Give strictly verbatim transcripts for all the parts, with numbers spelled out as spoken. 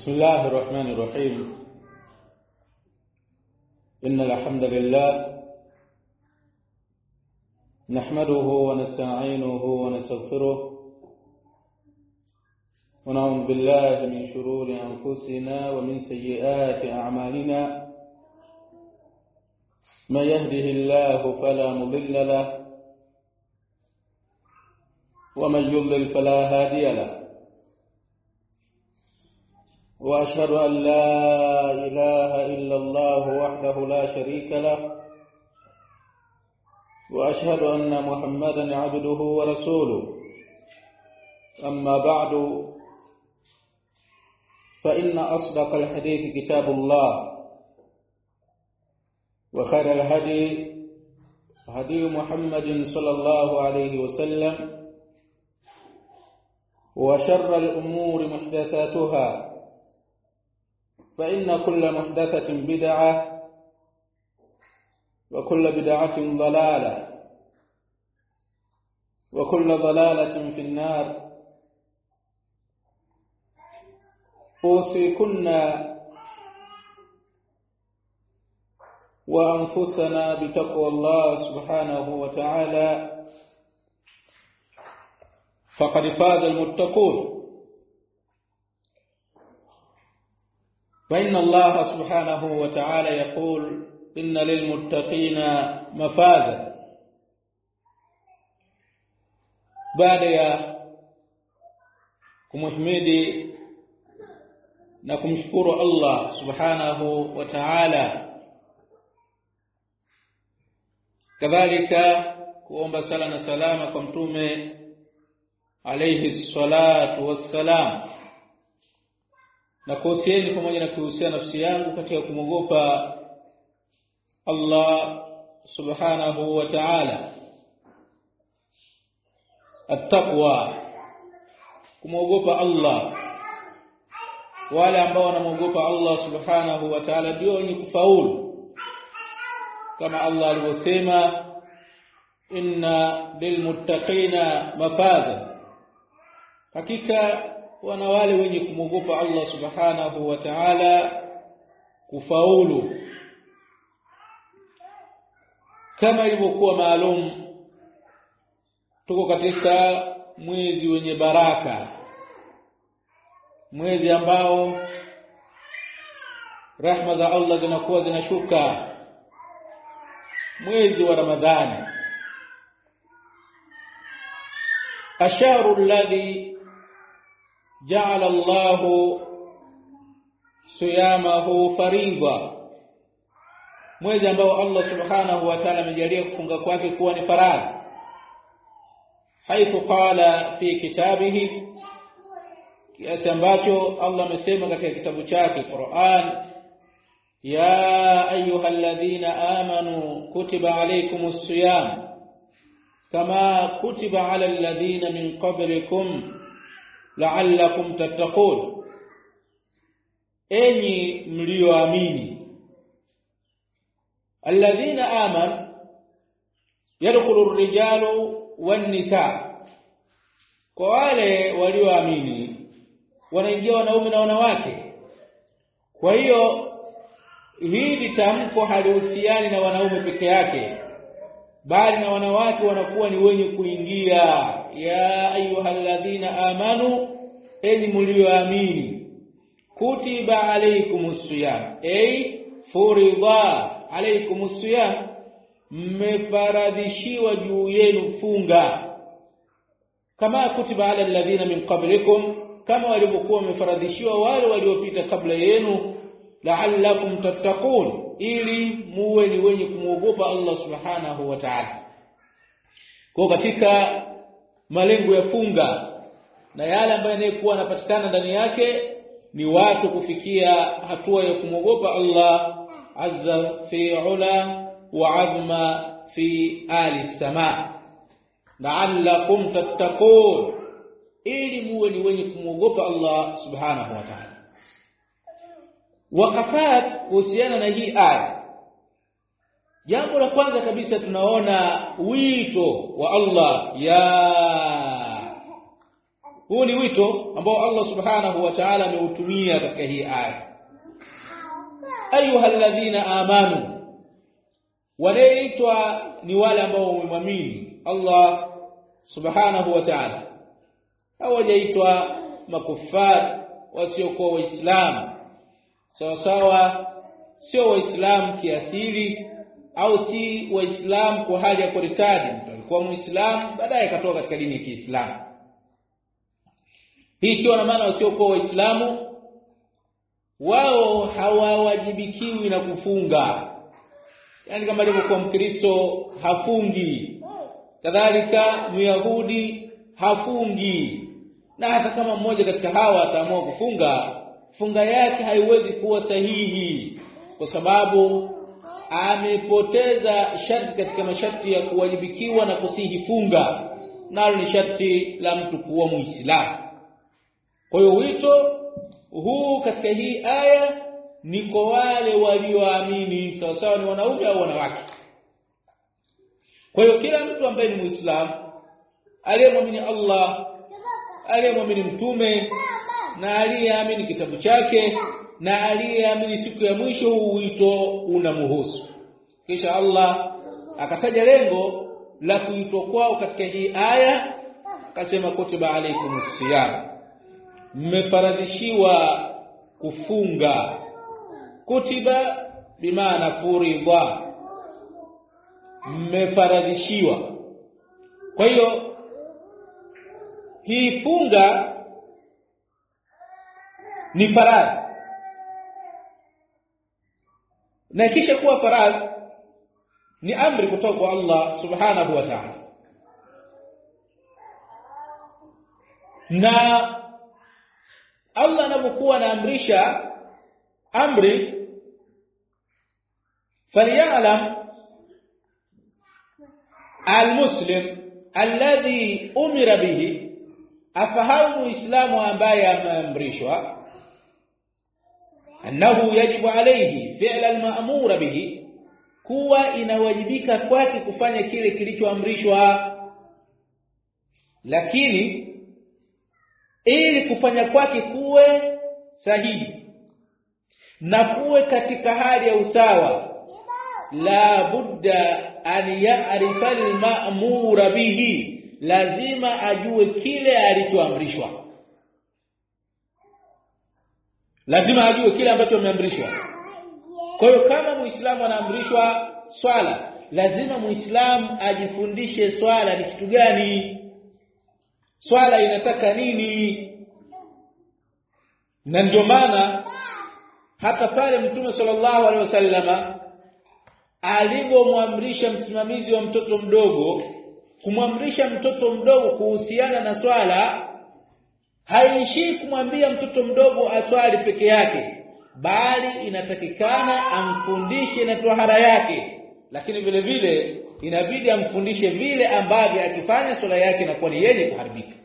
بسم الله الرحمن الرحيم. إن الحمد لله نحمده ونستعينه ونستغفره ونعوذ بالله من شرور أنفسنا ومن سيئات أعمالنا. ما يهده الله فلا مضل له ومن يضلل فلا هادي له. وأشهد أن لا إله إلا الله وحده لا شريك له وأشهد أن محمدا عبده ورسوله. أما بعد فإن أصدق الحديث كتاب الله وخير الهدي هدي محمد صلى الله عليه وسلم وشر الأمور محدثاتها فإن كل محدثة بدعة وكل بدعة ضلالة وكل ضلالة في النار. أوصيكن وأنفسنا بتقوى الله سبحانه وتعالى فقد فاز المتقون. فإن الله سبحانه وتعالى يقول إن للمتقين مفازا. baada ya kumhimidi na kumshukuru Allah subhanahu wa ta'ala, kadhalika kuomba sala na salama kwa mtume alayhi salatu wassalam, na kuhusieni pamoja na kuhusia nafsi yangu katika kumogopa Allah subhanahu wa ta'ala. At-taqwa, kumogopa Allah. Wale ambao wanamogopa Allah subhanahu wa ta'ala ndio wenye kufaulu, kama Allah alivyosema inna lilmuttaqina mafaza, hakika wana wale wenye kumogopa Allah subhanahu wa ta'ala kufaulu. Kama ilivyokuwa maalum, tuko katika mwezi wenye baraka, mwezi ambao rahma za Allah zinakuwa zinashuka, mwezi wa Ramadhani. Asharu alladhi ja'ala Allahu siyamahu fariida, mwezi ambao Allah subhanahu wa ta'ala amejalia kufunga kwake kuwa ni faradhi. Haithu qala fi kitabihi, kiasi ambacho Allah amesema katika kitabu chake Qur'an, ya ayyuhalladhina amanu kutiba alaykumus siyam kama kutiba alal ladhina min qablikum la'allakum tattaqun. Enyi mlioamini, alladhina amanu yadkhulu ar-rijalu wan-nisaa, kwa wale walioamini wanaingia wanaume na wanawake. Kwa hiyo hili tamko halihusiani na wanaume peke yake, bali na wanawake wanakuwa ni wenye kuingia. Ya ayyuhalladhina amanu, enyi mlioamini, kutiba alaykumus siyam, ay furida alaykumus siyam, mmefaradhishiwa juu yenu funga, kama kutiba ala alladhina min qablikum, kama walivyokuwa wamefaradhishiwa wale waliopita kabla yenu, la'allakum tattaqun, ili muwe ni wenye kumwogopa Allah subhanahu wa ta'ala. Kwa katika malengo ya funga na yale ambayo yanayokuwa yanapatikana ndani yake ni watu kufikia hatua ya kumwogopa Allah azza fi ula wa azma fi ali samaa, la'allakum tattaqun, ili muwe ni wenye kumwogopa Allah subhanahu wa ta'ala. Wakafat kuhusiana na hii aya, jambo la kwanza kabisa tunaona wito wa Allah, ya huu ni wito ambao Allah subhanahu wa ta'ala ameutumia katika hii aya. Ayyuhalladhina amanu, wanaitwa ni wale ambao wamemwamini Allah subhanahu wa ta'ala. Hawajaitwa makufari wasiokuwa waislamu. Sawa sawa, sio waislamu kiasili au si waislamu kwa hali ya kuritadi. Mtu alikuwa muislamu baadaye akatoka katika dini ya Kiislamu. Hii ikiwa na maana wasiokuwa waislamu wao hawawajibikiwi na kufunga. Yaani kama alivyokuwa Mkristo hafungi, kadhalika Myahudi hafungi. Na hata kama mmoja katika hawa ataamua kufunga, funga yake haiwezi kuwa sahihi kwa sababu amepoteza sharti katika masharti ya kuwajibikiwa na kusihi funga, nalo ni sharti la mtu kuwa Muislamu. Kwa hiyo wito huu katika hii aya ni kwa wale walioamini, sawa sawa ni wanaume au wanawake. Kwa hiyo kila mtu ambaye ni Muislamu, aliyemwamini Allah, aliyemwamini mtume na aliyeamini kitabu chake na aliyeamini siku ya mwisho, huu wito unamhusu. Kisha Allah akataja lengo la kuitwa kwao katika hii aya, akasema kutiba alaykumus siyam, mmefaradhishiwa kufunga. Kutiba bimaana furidha, mmefaradhishiwa. Kwa hiyo hii funga ni faradhi, na kisha kuwa faradhi ni amri kutoka kwa Allah subhanahu wa ta'ala. Na Allah anapokuwa anaamrisha amri, falyalam almuslim alladhi umira bihi, afahamu Muislamu ambaye ameamrishwa, annahu yajibu alayhi fi'la al-ma'mura bihi, kuwa inawajibika kwake kufanya kile kilichoamrishwa. Lakini ili kufanya kwake kuwe sahihi na kuwe katika hali ya usawa, la budda an ya'rifa al-ma'mura bihi, lazima ajue kile alichoamrishwa. Lazima ajue kile ambacho ameamrishwa. Kwa hiyo kama Muislamu anaamrishwa swala, lazima Muislamu ajifundishe swala ni kitu gani, swala inataka nini. Na ndio maana hata pale Mtume sallallahu alaihi wasallama alipomwamrisha msimamizi wa mtoto mdogo kumwamrisha mtoto mdogo kuhusiana na swala, haishi kumwambia mtoto mdogo aswali peke yake, bali inatakikana amfundishe na tohara yake, lakini vile vile inabidi amfundishe vile ambavyo akifanya swala yake inakuwa ni yenye kuharibika.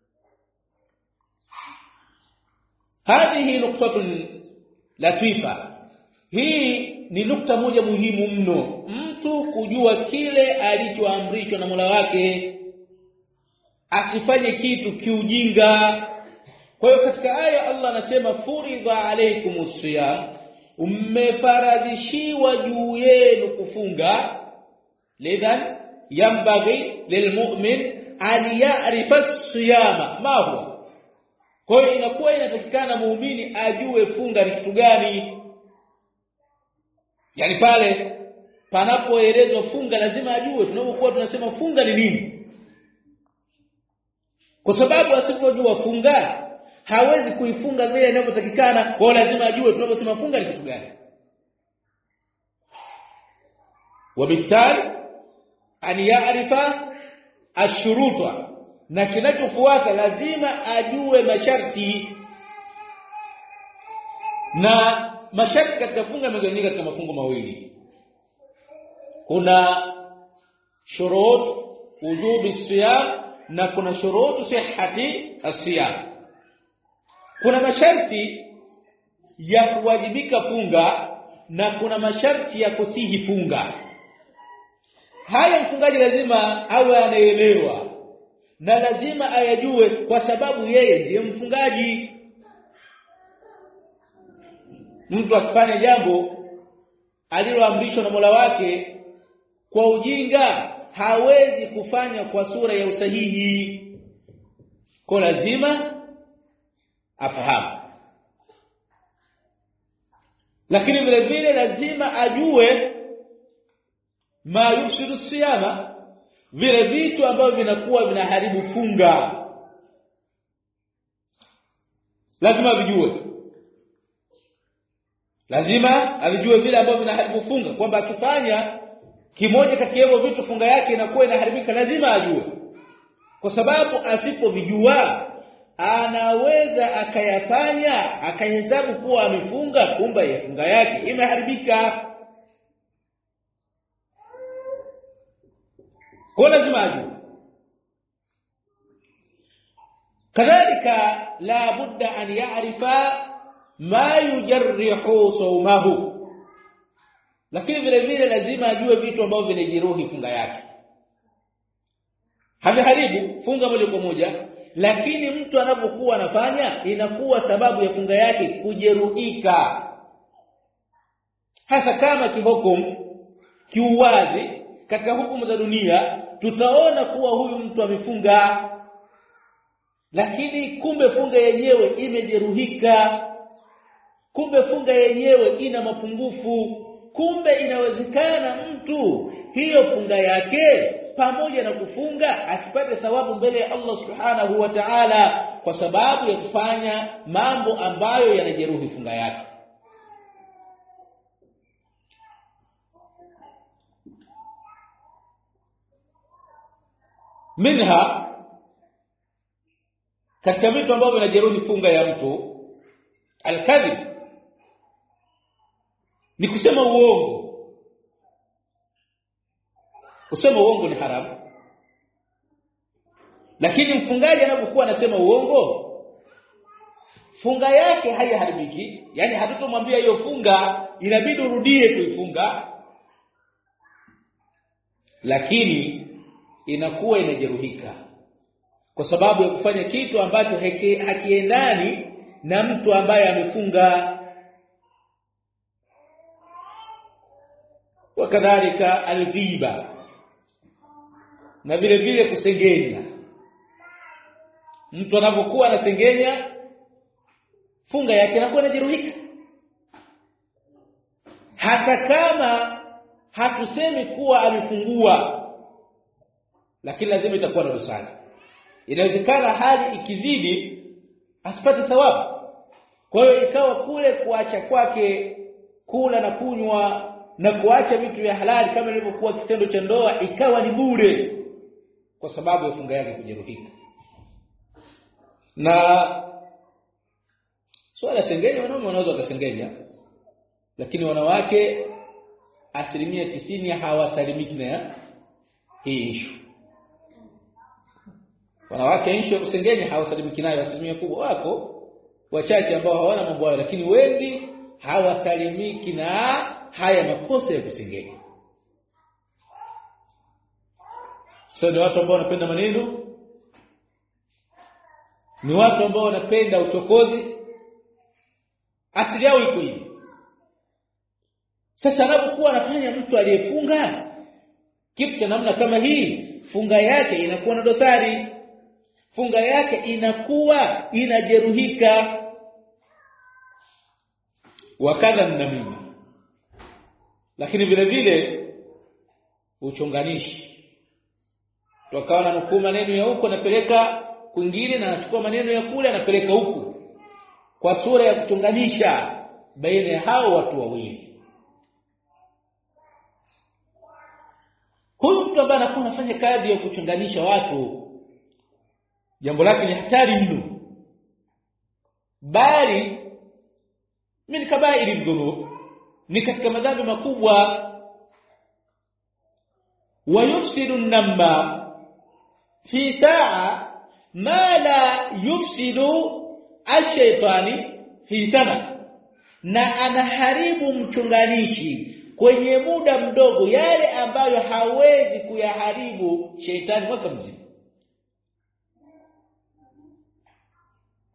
Hadihi nuktatun latifa, hii ni nukta moja muhimu mno, mtu kujua kile alichoamrishwa na Mola wake, asifanye kitu kiujinga. Kwa hiyo katika aya Allah anasema furidha alaykumus siyam, mmefaradhishiwa juu yenu kufunga. Lidhan yambaghi lilmu'min an ya'rifa as-siyama ma huwa. Kwa hiyo inakuwa inatakikana muumini ajue funga ni kitu gani. Yaani pale panapoelezwa funga lazima ajue, tunapokuwa tunasema funga ni nini. Kwa sababu asipojua funga hawezi kuifunga vile inavyotakikana. Kwa hiyo lazima ajue tunaposema funga ni kitu gani. Wabitali an ya'rifa ash-shuruta, na kinachofuata lazima ajue masharti. Na masharti katika funga yamegawanyika katika mafungo mawili. Kuna shurut wujubi siyam na kuna shurutu sihhati as-siyam. Kuna masharti ya kuwajibika funga na kuna masharti ya kusihi funga. Haya mfungaji lazima awe anaelewa na lazima ayajue kwa sababu yeye ndiye mfungaji. Mtu akifanya jambo aliloamrishwa na Mola wake kwa ujinga hawezi kufanya kwa sura ya usahihi, kwa lazima afahamu. Lakini vile vile lazima ajue ma yufsidu siyama, vile vitu ambavyo vinakuwa vinaharibu funga lazima vijue. Lazima avijue vile ambavyo vinaharibu funga, kwamba akifanya kimoja kati ya hivyo vitu funga yake inakuwa inaharibika, lazima ajue. Kwa sababu asipovijua anaweza akayafanya akahesabu kuwa amefunga, kumbe funga yake imeharibika. Kwa lazima ajue. Kadhalika la budda an ya'rifa ma yujarrihu sawmahu, lakini vile vile lazima ajue vitu ambavyo vinajeruhi funga yake. Haviharibu funga moja kwa moja, lakini mtu anapokuwa anafanya inakuwa sababu ya funga yake kujeruhika, hasa kama kihukumu kiuwazi katika hukumu za dunia tutaona kuwa huyu mtu amefunga, lakini kumbe funga yenyewe imejeruhika, kumbe funga yenyewe ina mapungufu, kumbe inawezekana mtu hiyo funga yake pamoja na kufunga asipate thawabu mbele ya Allah Subhanahu wa Ta'ala kwa sababu ya kufanya mambo ambayo yanajeruhi funga yake. Minha, katika vitu ambavyo vinajeruhi funga ya mtu, al-kadhib, ni kusema uongo. Kusema uongo ni haramu, lakini mfungaji anapokuwa anasema uongo funga yake haiharibiki, yani hatutomwambia hiyo funga inabidi urudie kuifunga, lakini inakuwa inajeruhika kwa sababu ya kufanya kitu ambacho hakiendani na mtu ambaye amefunga. Wakadhalika al-ghiba, na vile vile kusengenya. Mtu anapokuwa anasengenya funga yake inakuwa inajeruhika, hata kama hatusemi kuwa amefungua, lakini lazima itakuwa na dosari. Inawezekana hali ikizidi asipate thawabu, kwa hiyo ikawa kule kuacha kwake kula na kunywa na kuacha vitu vya halali kama ilivyokuwa kitendo cha ndoa ikawa ni bure kwa sababu ya funga yake kujeruhika. Na swala sengenya, wanaume wanaweza kusengenya, lakini wanawake asilimia tisini hawasalimiki na hii issue. Wanawake issue ya kusengenya hawasalimiki nayo, asilimia kubwa. Wako wachache ambao hawana mambo hayo, lakini wengi hawasalimiki na haya makosa ya kusengenya. So ni watu ambao wanapenda maneno, ni watu ambao wanapenda uchokozi, asili yao iko hivi. Sasa anapokuwa anafanya mtu aliyefunga kitu cha namna kama hii, funga yake inakuwa na dosari, funga yake inakuwa inajeruhika. Wakadha namima, lakini vile vile uchonganishi. Tukawa na nukuu maneno ya huko anapeleka kwingine na anachukua maneno ya kule anapeleka huku kwa sura ya kuchonganisha baina ya hao watu wawili. Huyu mtu ambaye anakuwa anafanya kazi ya kuchonganisha watu, jambo lake ni hatari mno, bali min kabairi dhunub, ni katika madhambi makubwa. Wayufsidu an-namma fi sa'a ma la yufsidu ash-shaytani fi sana, na anaharibu mchunganishi kwenye muda mdogo yale ambayo hawezi kuyaharibu shetani mwaka mzima.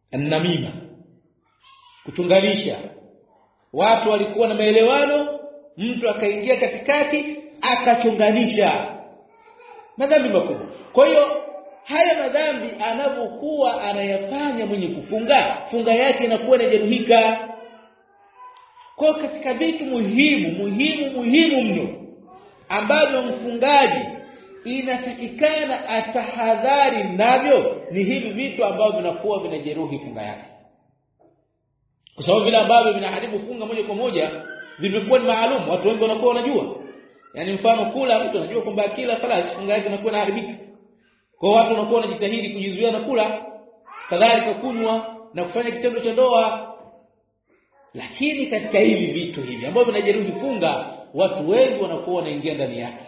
an-namima, kuchunganisha. Watu walikuwa na maelewano, mtu akaingia katikati akachunganisha. Madhambi makubwa. Kwa hiyo haya madhambi anapokuwa anayafanya mwenye kufunga, funga yake inakuwa inajeruhika. Kwa katika vitu muhimu muhimu muhimu mno ambavyo mfungaji inatakikana atahadhari navyo ni hivi vitu ambavyo vinakuwa vinajeruhi funga yake. Kwa sababu vile ambavyo vinaharibu funga moja kwa moja vimekuwa ni maalum, watu wengi wanakuwa wanajua. Yaani mfano kula, mtu anajua kwamba kila sala funga yake inakuwa inaharibika. Kwa watu wanakuwa wanajitahidi kujizuia na kula, kadhalika kunywa na kufanya kitendo cha ndoa. Lakini katika hivi vitu hivi ambavyo vinajeruhi funga, watu wengi wanakuwa wanaingia ndani yake.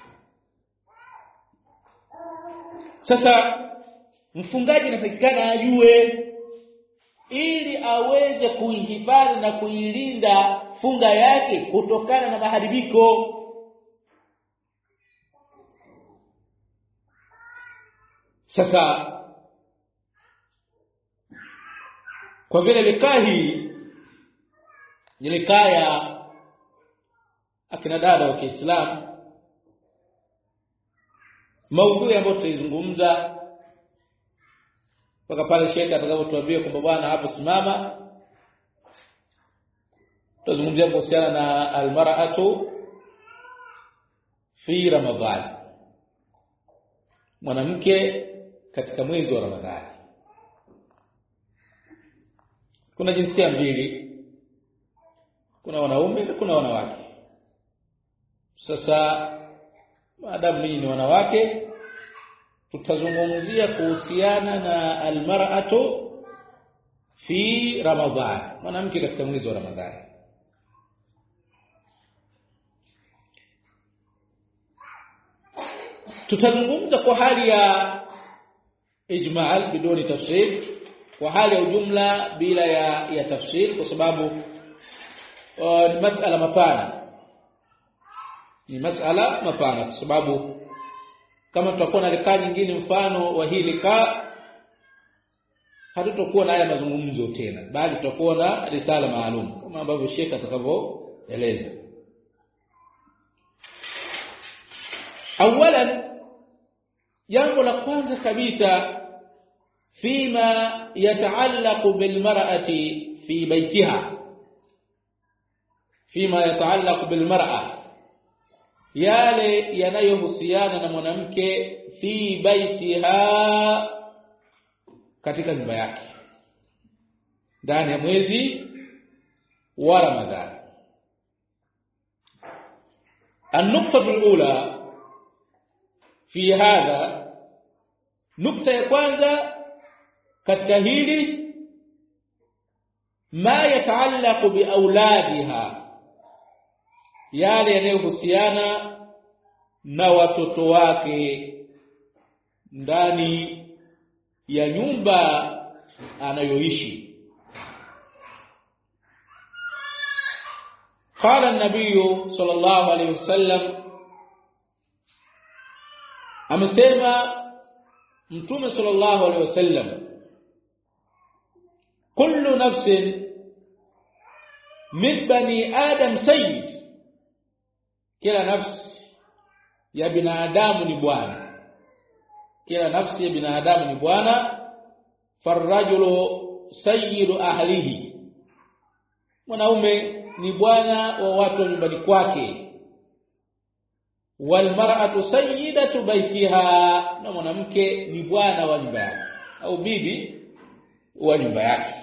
Sasa mfungaji anatakikana ajue ili aweze kuihifadhi na kuilinda funga yake kutokana na maharibiko. Sasa kwa vile likaa hii ni likaa ya akina dada wa Kiislamu, maudhui ambayo tutaizungumza mpaka pale Sheikh atakapotuambia kwamba bwana hapo simama, tutazungumzia kuhusiana na almar'atu fi Ramadhan, mwanamke katika mwezi wa Ramadhani. Kuna jinsia mbili, kuna wanaume na kuna wanawake. Sasa maadamu mimi ni wanawake, tutazungumzia kuhusiana na almar'atu fi Ramadhan, mwanamke katika mwezi wa Ramadhani. Tutazungumza kwa hali ya ijmal biduni tafsir, kwa hali ya ujumla bila ya, ya tafsir, kwa sababu uh, ni masala mapana. Ni masala mapana kwa sababu kama tutakuwa na likaa nyingine mfano wa hii likaa, hatutakuwa na haya mazungumzo tena, bali tutakuwa na risala maalum kama ambavyo Sheikh atakavyoeleza. Awalan, jambo la kwanza kabisa, fima yataallaqu bilmar'ati fi baytiha, fima yataallaqu bilmar'a, yale yanayohusiana na mwanamke fi baitiha, katika nyumba yake ndani ya mwezi wa Ramadhani. النقطة الأولى في هذا, nukta ya kwanza katika hili, ma yataallaqu bi auladiha, yale yanayohusiana na watoto wake ndani ya nyumba anayoishi. قال النبي صلى الله عليه وسلم, amesema mtume sallallahu alaihi wasallam, kullu nafsin min bani adam sayyid, kila nafsi ya binadamu ni bwana, kila nafsi ya binadamu ni bwana. Farrajulu sayyidu ahlihi, mwanaume ni bwana wa watu wa nyumbani kwake. Walmar'atu sayyidatu baitiha, na mwanamke ni bwana wa nyumba yake au bibi wa nyumba yake.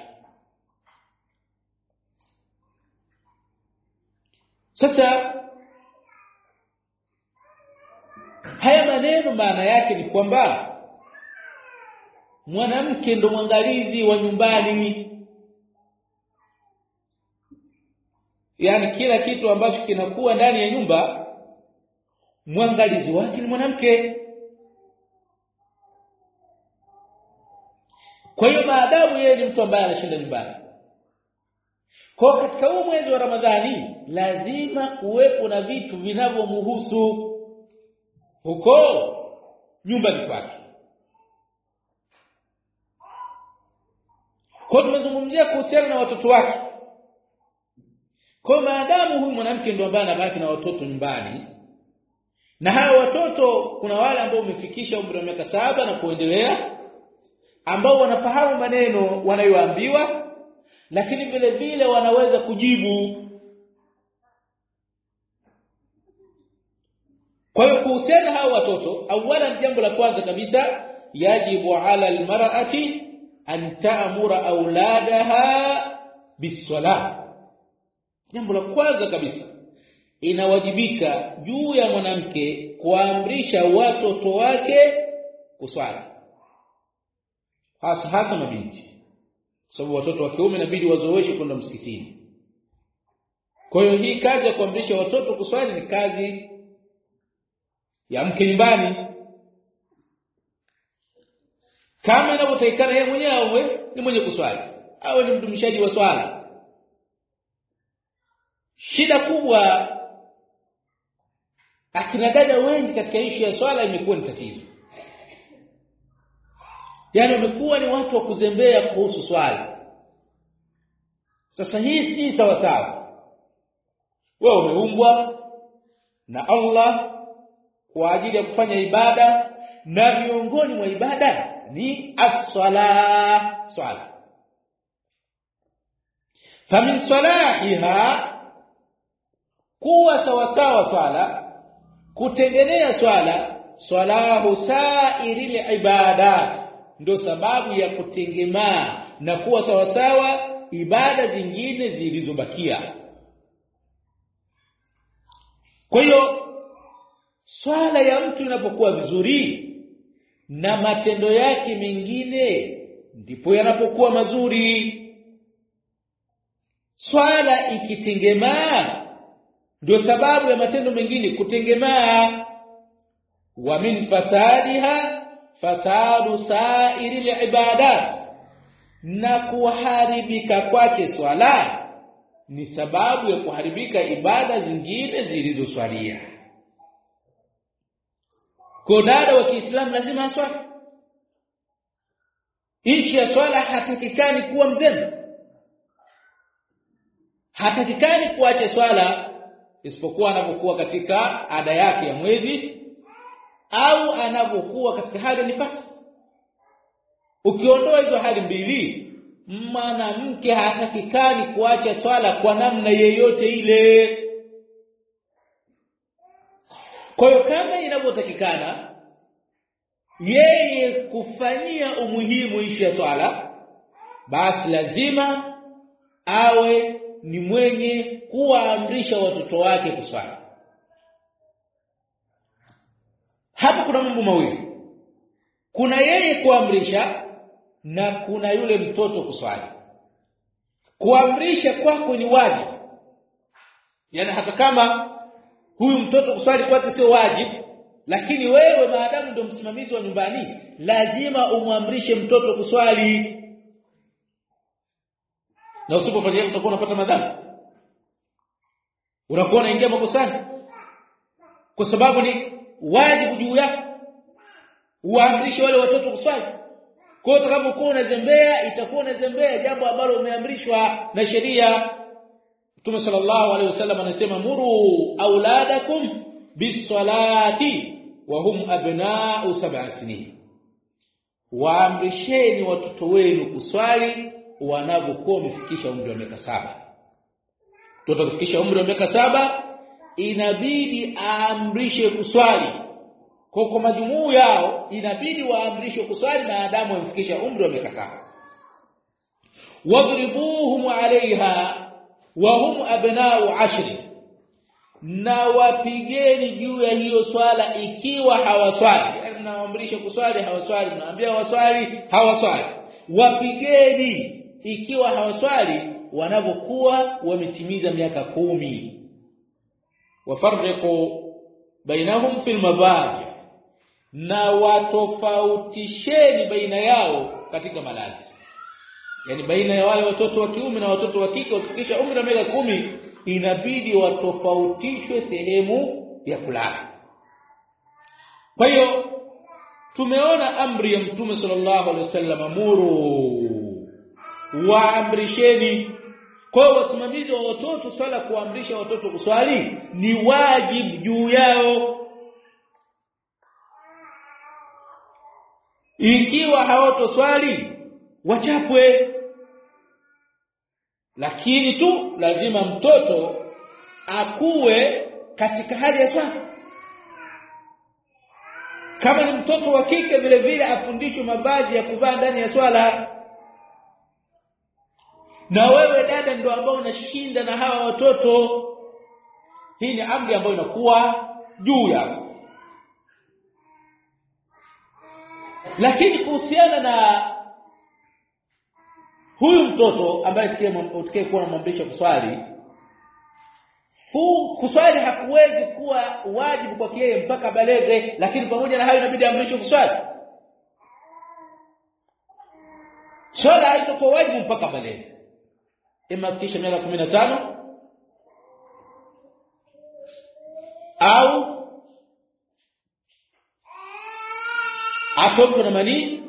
Sasa haya maneno maana yake ni kwamba mwanamke ndo mwangalizi wa nyumbani. Yaani kila kitu ambacho kinakuwa ndani ya nyumba, mwangalizi wake ni mwanamke. Kwa hiyo maadamu yeye ni mtu ambaye anashinda nyumbani, kwa katika huu mwezi wa Ramadhani lazima kuwepo na vitu vinavyomhusu huko nyumbani kwake. Kwa tumezungumzia kuhusiana na watoto wake. Kwa maadamu huyu mwanamke ndio ambaye anabaki na watoto nyumbani, na hao watoto kuna wale ambao wamefikisha umri wa miaka saba na kuendelea, ambao wanafahamu maneno wanayoambiwa, lakini vile vile wanaweza kujibu. Kwa hiyo kuhusiana hao watoto, awala jambo la kwanza kabisa, yajibu ala almar'ati an ta'mura auladaha bis-salah. Jambo la kwanza kabisa, inawajibika juu ya mwanamke kuamrisha watoto wake kuswali, hasa hasa mabinti, sababu watoto wa kiume inabidi wazoeshwe kwenda msikitini. Kwa hiyo hii kazi ya kuamrisha watoto kuswali ni kazi ya mke nyumbani, kama inavyotakikana yeye mwenyewe awe ni mwenye kuswali, awe ni mdumishaji wa swala. Shida kubwa akina dada wengi katika ishu ya swala imekuwa ni tatizo. Yaani wamekuwa ni watu wa kuzembea kuhusu swala. Sasa hii si sawa sawa. Wewe umeumbwa na Allah kwa ajili ya kufanya ibada, na miongoni mwa ibada ni as-sala, swala. Famin salahiha, kuwa sawa sawa swala, kutengenea swala, salahu sairil ibadat, ndio sababu ya kutengemaa na kuwa sawa sawa ibada zingine zilizobakia. Kwa hiyo swala ya mtu inapokuwa vizuri na matendo yake mengine ndipo yanapokuwa mazuri. Swala ikitengemaa ndio sababu ya matendo mengine kutengemaa. Wa min fasadiha fasadu sairil ibadat, na kuharibika kwake swala ni sababu ya kuharibika ibada zingine zilizoswalia. Kwa dada wa Kiislamu lazima aswali. Ishi ya swala hatakikani kuwa mzembe, hatakikani kuacha swala isipokuwa anapokuwa katika ada yake ya mwezi au anapokuwa katika hali nifasi. Ukiondoa hizo hali mbili, mwanamke hatakikani kuacha swala kwa namna yeyote ile. Kwa hiyo kama inavyotakikana yeye kufanyia umuhimu ishi ya swala, basi lazima awe ni mwenye kuwaamrisha watoto wake kuswali. Hapo kuna mambo mawili, kuna yeye kuamrisha na kuna yule mtoto kuswali. Kuamrisha kwako ni wajibu, yani hata kama huyu mtoto kuswali kwake sio wajibu, lakini wewe maadamu ndio msimamizi wa nyumbani lazima umwamrishe mtoto kuswali. Na usipofanya hivyo utakuwa unapata madhambi, unakuwa unaingia makosani, kwa sababu ni wajibu juu yako uamrishe wale watoto kuswali. Kwa hiyo utakapokuwa unazembea, itakuwa unazembea jambo ambalo umeamrishwa na sheria. Mtume sallallahu alaihi wasallam anasema, muru auladakum bis-salati wa hum abna'u sab'a sinin, waamrisheni watoto wenu kuswali wanapokuwa wamefikisha umri wa miaka saba. Mtoto kufikisha umri wa miaka saba inabidi aamrishe kuswali. Kwa kwa majumuu yao inabidi waamrishwe kuswali na Adamu amefikisha umri wa miaka saba. Wadribuhum 'alayha wa hum abna'u ashri, na wapigeni juu ya hiyo swala ikiwa hawaswali. Yani mnaamrisha kuswali hawaswali, mnaambia waswali hawaswali. Wapigeni ikiwa hawaswali wanapokuwa wametimiza miaka kumi. Wafarriqu bainahum fil mabaji, na watofautisheni baina yao katika malazi. Yani baina ya wale watoto wa kiume na watoto wa kike wakifikisha umri wa miaka kumi inabidi watofautishwe sehemu ya kulala. Kwa hiyo tumeona amri ya Mtume sallallahu alaihi wasallam, amuru waamrisheni. Kwa hiyo wasimamizi wa watoto, swala kuamrisha watoto kuswali ni wajibu juu yao. Ikiwa hawatoswali wachapwe, lakini tu lazima mtoto akuwe katika hali ya swala. Kama ni mtoto wa kike vile vile afundishwe mavazi ya kuvaa ndani ya swala. Na wewe dada ndio ambao unashinda na hawa watoto, hii ni amri ambayo inakuwa juu yako. Lakini kuhusiana na huyu mtoto ambaye tukiye kuwa namwamrisha kuswali, fu kuswali hakuwezi kuwa wajibu kwa yeye mpaka balege, lakini pamoja na hayo inabidi amrishwe kuswali. Swala haitakuwa wajibu mpaka balege. Ima afikishe miaka kumi na tano au atokwe na manii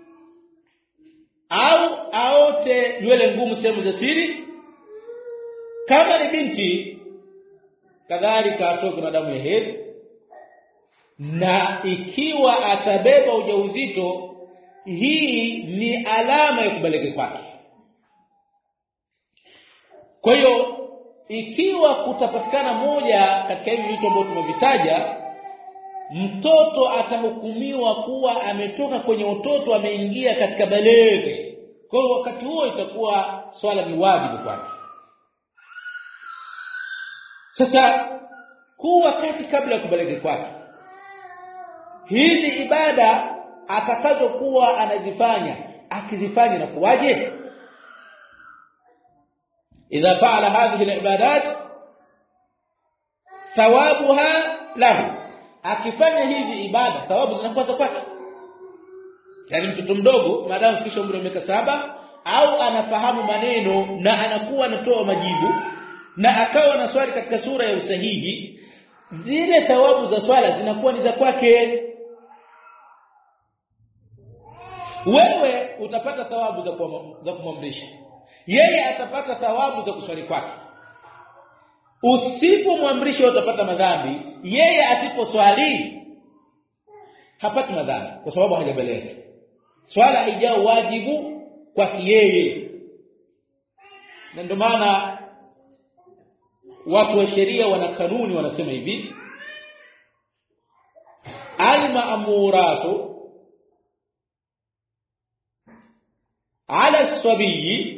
au aote nywele ngumu sehemu za siri. Kama ni binti kadhalika atokwe na damu ya hedhi. Na ikiwa atabeba ujauzito, hii ni alama ya kubaliki kwake. Kwa hiyo ikiwa kutapatikana moja katika hivi vitu ambavyo tumevitaja, mtoto atahukumiwa kuwa ametoka kwenye utoto ameingia katika baleghe. Kwa hiyo wakati huo itakuwa swala ni wajibu kwake. Sasa kuwa wakati kabla ya kubaleghe kwake, hizi ibada atakazokuwa anazifanya akizifanya na kuwaje? إذا فعل هذه العبادات ثوابها له. Akifanya hizi ibada thawabu zinakuwa kwake. Yaani mtoto mdogo maadamu kisha umri wa miaka saba au anafahamu maneno na anakuwa anatoa majibu na akawa na swali katika sura ya usahihi, zile thawabu za swala zinakuwa ni za kwake. Wewe utapata thawabu za za kumwamrisha, yeye atapata thawabu za kuswali kwake. Usipomwamrisha utapata madhambi, yeye asiposwali hapati madhambi kwa sababu hajabaleka. Swala haijao wajibu kwake yeye. Na ndio maana watu wa sheria wana kanuni, wanasema hivi: al-ma'muratu ala as-sabiy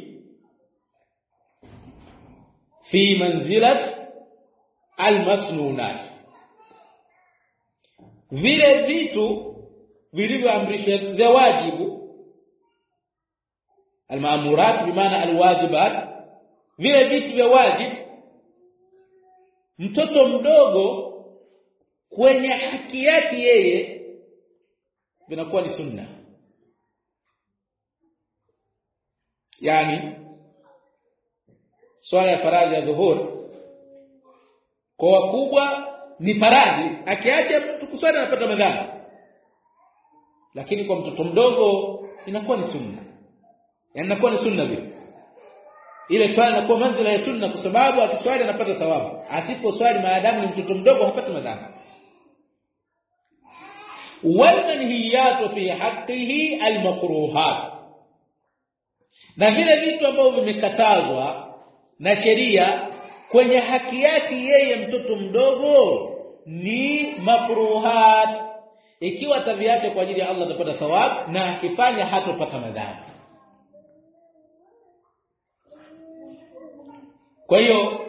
fi manzilat al-masnunat. Vile vitu vilivyoamrishwa vya wajibu, al-ma'murat bimaana al-wajibat, vile vitu vya wajibu, mtoto mdogo kwenye haki yake yeye vinakuwa ni sunna. Yani swala ya faradhi ya dhuhur kwa wakubwa ni faradhi, akiacha mtu kuswali anapata madhambi, lakini kwa mtoto mdogo inakuwa ni sunna. Yani inakuwa ni sunna vile. Ile swala inakuwa manzila ya sunna kwa sababu akiswali anapata thawabu, asiposwali maadamu ni mtoto mdogo hapati madhambi. Walmanhiyatu fi haqqihi almakruhat, na vile vitu ambavyo vimekatazwa na sheria kwenye haki yake yeye mtoto mdogo ni makruhat. Ikiwa ataviacha kwa ajili ya Allah atapata thawabu, na akifanya hatopata madhambi. Kwa hiyo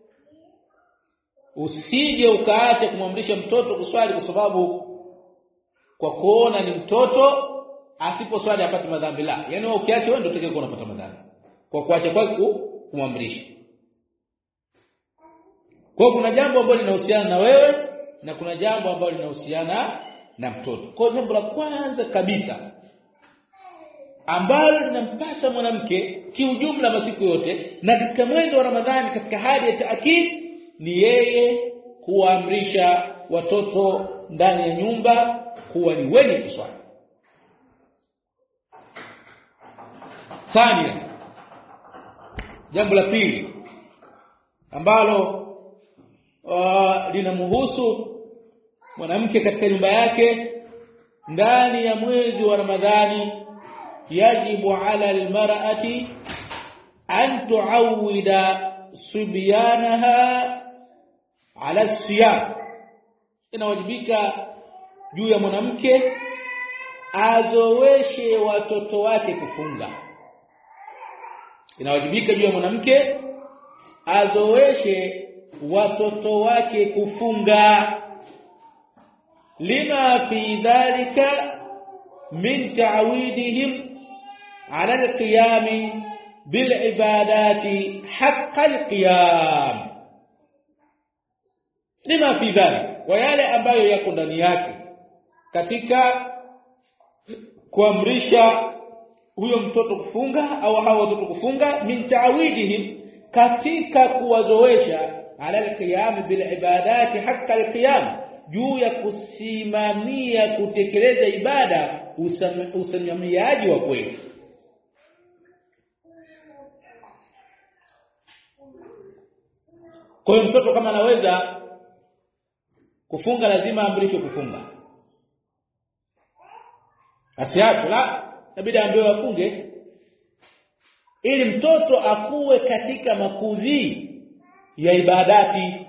usije ukaacha kumwamrisha mtoto kuswali kwa sababu kwa kuona ni mtoto asiposwali apate madhambi. La, yani wewe ukiacha wewe ndio utakayekuwa unapata madhambi kwa kuacha kwako kumwamrisha. Kwa kuna jambo ambalo linahusiana na wewe na kuna jambo ambalo linahusiana na mtoto. Kwa jambo la kwanza kabisa ambalo linampasa mwanamke kiujumla masiku yote na katika mwezi wa Ramadhani katika hali ya taakid ni yeye kuamrisha watoto ndani ya nyumba kuwa ni wenye kuswali. Thania, jambo la pili ambalo uh, linamhusu mwanamke katika nyumba yake ndani ya mwezi wa Ramadhani, yajibu ala almar'ati an tu'awwida subyanaha ala siyam, inawajibika juu ya mwanamke azoweshe watoto wake kufunga. Inawajibika juu ya mwanamke azoweshe watoto wake kufunga, lima fi dhalika min ta'widihim ala al-qiyam bil ibadati haqq al-qiyam, lima fi dhalika, wa yale ambayo yako ndani yake katika kuamrisha huyo mtoto kufunga au hao watoto kufunga, min ta'widihim, katika kuwazoesha ala al-qiyam bil ibadati haqqa al-qiyam, juu ya kusimamia kutekeleza ibada usimamiaji wa kweli. Kwa hiyo mtoto kama anaweza kufunga lazima amrishwe kufunga, asiache la inabidi ambiwe afunge, ili mtoto akuwe katika makuzi ya ibadati,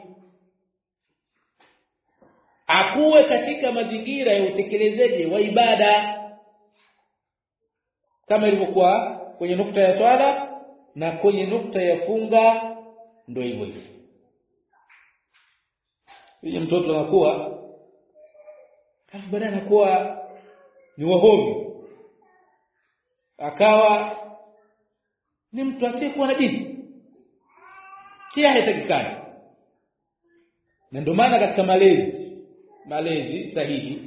akuwe katika mazingira ya utekelezaji wa ibada kama ilivyokuwa kwenye nukta ya swala na kwenye nukta ya funga, ndio hivyo hivyo. Yule mtoto anakuwa alafu baadaye anakuwa ni wahomi, akawa ni mtu asiyekuwa na dini, kia haitakikani. Na ndio maana katika malezi malezi sahihi,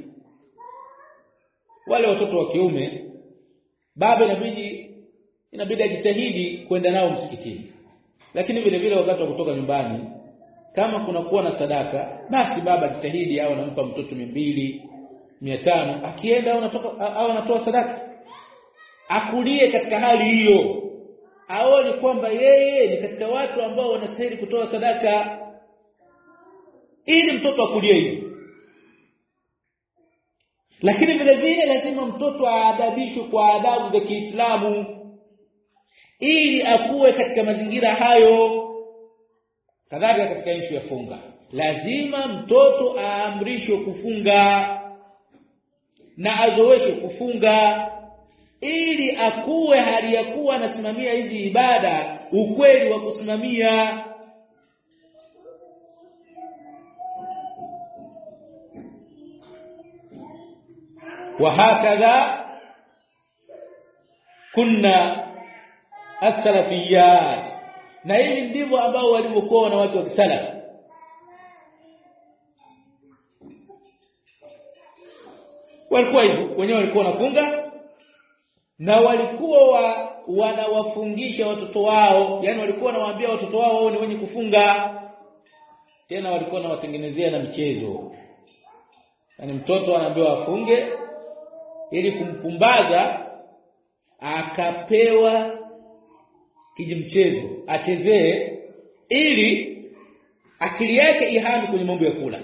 wale watoto wa kiume baba inabidi inabidi ajitahidi kwenda nao msikitini, lakini vile vile wakati wa kutoka nyumbani kama kuna kuwa na sadaka, basi baba jitahidi au anampa mtoto mia mbili mia tano, akienda au anatoka au anatoa sadaka, akulie katika hali hiyo, aone kwamba yeye ni katika watu ambao wanastahili kutoa sadaka, ili mtoto akulie hivi. Lakini vile vile lazima mtoto aadabishwe kwa adabu za Kiislamu ili akuwe katika mazingira hayo. Kadhalika katika issue ya funga, lazima mtoto aamrishwe kufunga na azoeshwe kufunga ili akuwe hali ya kuwa anasimamia hizi ibada ukweli wa kusimamia. وهكذا كنا السلفيات, na hivi ndivyo ambao walivyokuwa wanawake wa kisalaf. Walikuwa hivyo, wenyewe walikuwa wanafunga na walikuwa wa, wanawafungisha watoto wao, yani walikuwa wanawaambia watoto wao wao ni wenye kufunga. Tena walikuwa wanawatengenezea na michezo, yani mtoto anaambiwa afunge ili kumpumbaza, akapewa kijimchezo achezee ili akili yake ihame kwenye mambo ya kula.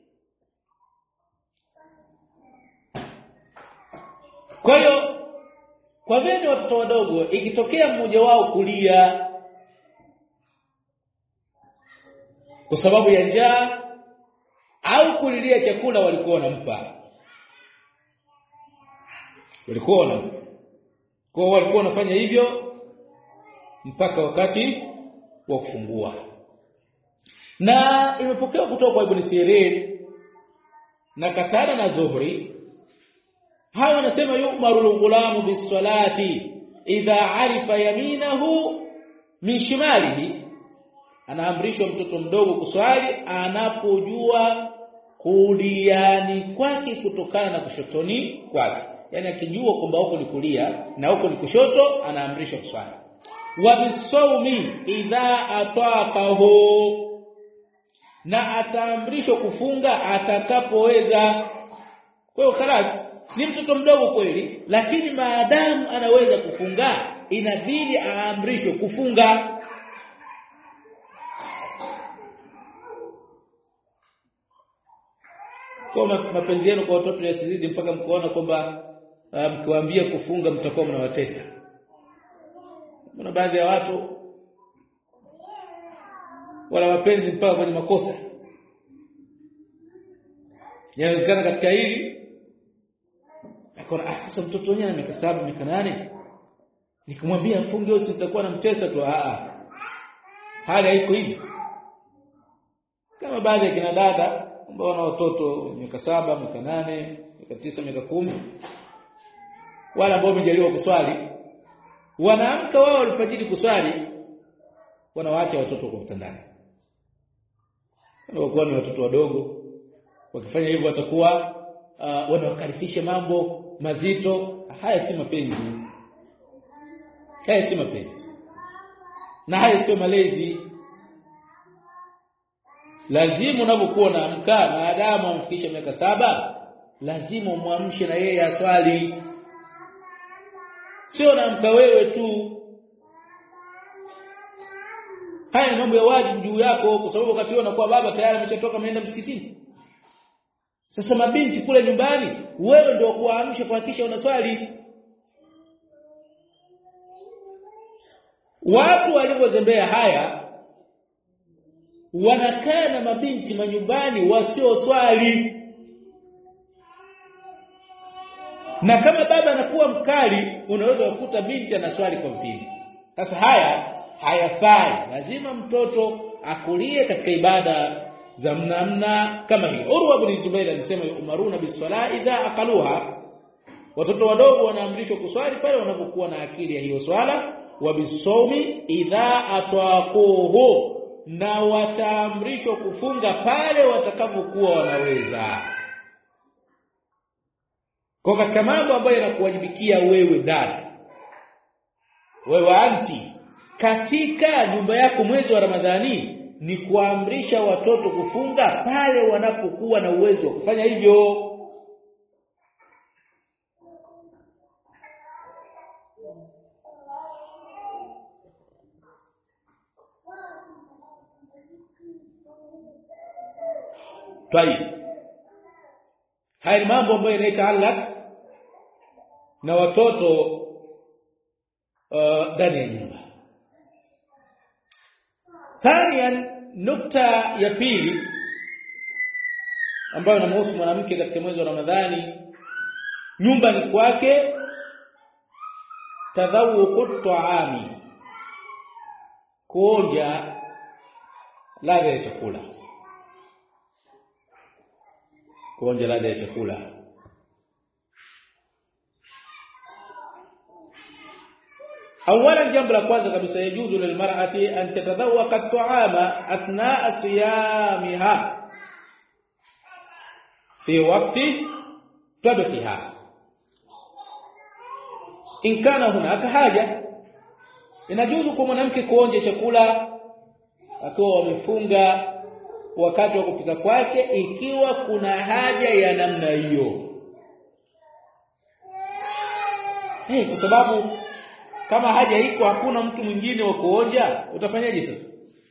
Kwa hiyo kwa vile watoto wadogo, ikitokea mmoja wao kulia kwa sababu ya njaa au kulilia chakula, walikuwa wanampa walikuwa wanampa kwa walikuwa wanafanya hivyo mpaka wakati wa kufungua. Na imepokewa kutoka kwa Ibn Sirin na Katada na Zuhri, hawa wanasema yu'maru al-ghulamu bis-salati idha arifa yaminahu min shimalihi, anaamrishwa mtoto mdogo kuswali anapojua kuliani kwake kutokana na kushotoni kwake, yani akijua kwamba huko ni kulia na huko ni kushoto, anaamrishwa kuswali. Wa bisawmi idha ataqahu, na ataamrishwa kufunga atakapoweza. Kwa hiyo khalas, ni mtoto mdogo kweli, lakini maadamu anaweza kufunga inabidi aamrishwe kufunga. Kwa mapenzi yenu kwa watoto yasizidi mpaka mkoona kwamba mkiwaambia kufunga mtakuwa mnawatesa. Kuna baadhi ya watu wala mapenzi mpaka kwenye makosa. Inawezekana katika hili akona ah sasa mtoto wenyewe miaka saba miaka nane nikimwambia afunge au sitakuwa na mtesa tu a a. Hali haiko hivi. Kama baadhi ya kina dada ambao wana watoto miaka saba, miaka nane, miaka tisa, miaka kumi wala ambao wamejaliwa kuswali wanaamka wao alfajiri kuswali wanawaacha watoto kwa kitandani. Wanakuwa ni watoto wadogo. Wakifanya hivyo watakuwa uh, wanawakarifisha mambo mazito. Haya si mapenzi. Haya si mapenzi. Na haya sio malezi. Lazima unapokuwa unaamka na Adamu amfikisha miaka saba, lazima umwamshe na yeye aswali. Sio unaamka wewe tu. Haya mambo ya wajibu juu yako kwa sababu wakati unakuwa baba tayari ameshatoka ameenda msikitini. Sasa mabinti kule nyumbani wewe ndio kuamsha kuhakikisha unaswali. Watu walivyozembea haya wanakaa na mabinti manyumbani wasio swali. Na kama baba anakuwa mkali unaweza kukuta binti anaswali kwa mpili. Sasa haya hayafai. Lazima mtoto akulie katika ibada za mnamna kama hiyo. Urwa ibn Zubair alisema umaruna biswala idha aqaluha. Watoto wadogo wanaamrishwa kuswali pale wanapokuwa na akili ya hiyo swala, wa bisawmi idha atwaquhu, na wataamrishwa kufunga pale watakapokuwa wanaweza. Kwa katika mambo ambayo yanakuwajibikia wewe dada, wewe anti, katika nyumba yako mwezi wa Ramadhani ni kuamrisha watoto kufunga pale wanapokuwa na uwezo wa kufanya hivyo. Tayeb. Haya mambo ambayo yanataalaka na watoto ndani uh, ya nyumba. Thaniyan, nukta ya pili ambayo inamhusu mwanamke katika mwezi wa Ramadhani, nyumba ni kwake tadhawuqut ta'ami, kuonja ladha ya chakula. Kuonja ladha ya chakula. Awala, jambo la kwanza kabisa, yajuzu lilmar'ati an tatadhawwaqa at-ta'ama athna'a siyamiha fi waqti tabqiha in kana hunaka haja. Inajuzu kwa mwanamke kuonja chakula akiwa wamefunga wakati wa kupika kwake ikiwa kuna haja ya namna hiyo. Hey, kwa sababu kama haja iko hakuna mtu mwingine wa kuonja, utafanyaje sasa?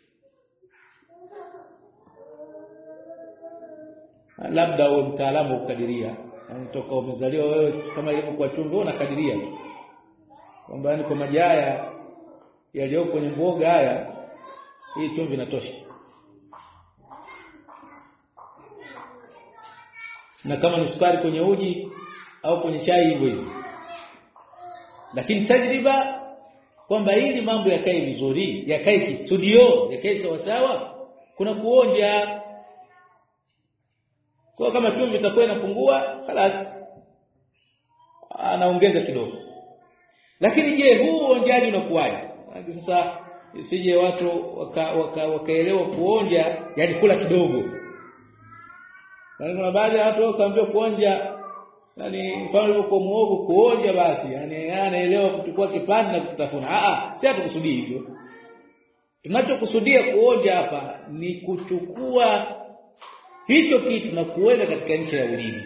Labda uwe mtaalamu wa kukadiria. Yaani toka umezaliwa wewe kama ilivyo kwa chumvi unakadiria tu. Kwamba ni kwa maji haya yaliyo kwenye mboga haya hii chumvi inatosha. Na kama ni sukari kwenye uji au kwenye chai hivyo hivyo. Lakini tajriba kwamba hili mambo yakae vizuri, yakae studio, yakae sawa sawa, kuna kuonja. Kwa kama chumvi itakuwa inapungua, خلاص anaongeza kidogo. Lakini je, huu uonjaji unakuwaje? Sasa isije watu wakaelewa waka, waka kuonja yani kula kidogo. Yaani kuna baadhi ya watu wakaambia kuonja yani mfano kwa muogo kuonja basi yani anaelewa kuchukua kipande na kutafuna. Ah ah, si hatukusudi hivyo. Tunachokusudia kuonja hapa ni kuchukua hicho kitu na kuweka katika ncha ya ulimi.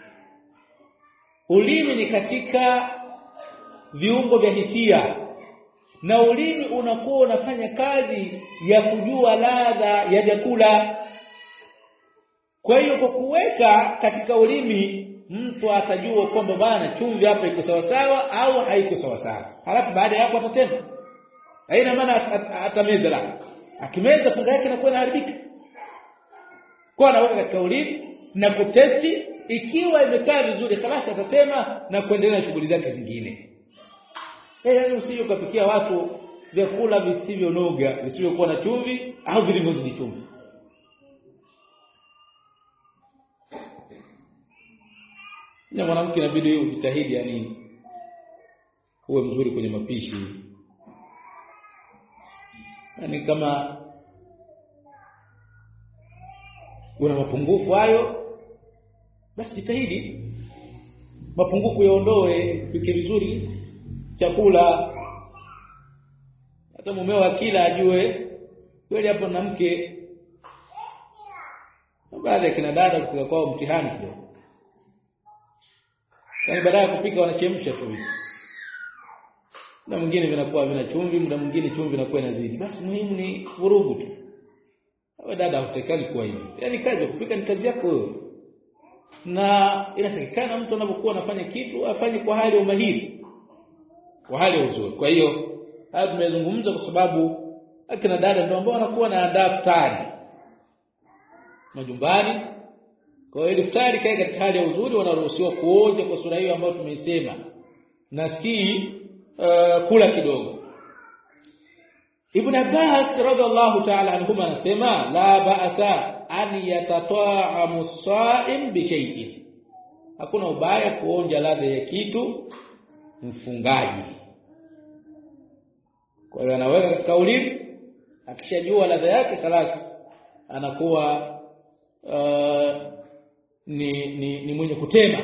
Ulimi ni katika viungo vya hisia, na ulimi unakuwa unafanya kazi ya kujua ladha ya chakula. Kwa hiyo kwa kuweka katika ulimi mtu atajua kwamba bana chumvi hapa iko sawa sawa au haiko sawa sawa. Halafu baada ya hapo atatema. Haina maana atameza la. Akimeza funga yake inakuwa inaharibika. Kwa anaweka katika ulimi na kutesti, ikiwa imekaa vizuri خلاص atatema na kuendelea na shughuli zake zingine. Eh, yani usije ukapikia watu vyakula visivyo noga, visivyokuwa na chumvi au vilivyozidi chumvi. Na mwanamke inabidi ujitahidi yani uwe mzuri kwenye mapishi. Yani kama una mapungufu hayo basi jitahidi mapungufu yaondoe, pike vizuri chakula. Hata mumeo akila ajue kweli hapo na mke. Baada ya kina dada kupika kwao mtihani kidogo. Yaani baada ya kupika wanachemsha tu hivi. Na mwingine vinakuwa vina chumvi, muda mwingine chumvi inakuwa inazidi. Basi muhimu ni vurugu tu. Wewe dada hutakani kuwa hivi. Yaani kazi ya kupika ni kazi yako wewe. Na inatakikana mtu anapokuwa anafanya kitu afanye kwa hali ya umahiri. Kwa hali ya uzuri. Kwa hiyo haya tumezungumza kwa sababu akina dada ndio ambao wanakuwa na andaa futari majumbani. Kwa hiyo iftari kae katika hali ya uzuri, wanaruhusiwa kuonja kwa sura hiyo ambayo tumeisema na si uh, kula kidogo. Ibn Abbas radhiallahu ta'ala anhuma anasema la ba'sa an yatata'amu as-sa'im bi shay'in, hakuna ubaya kuonja ladha ya kitu mfungaji. Kwa hiyo anaweka katika ulimi, akishajua ladha yake خلاص anakuwa uh, ni ni, ni mwenye kutema.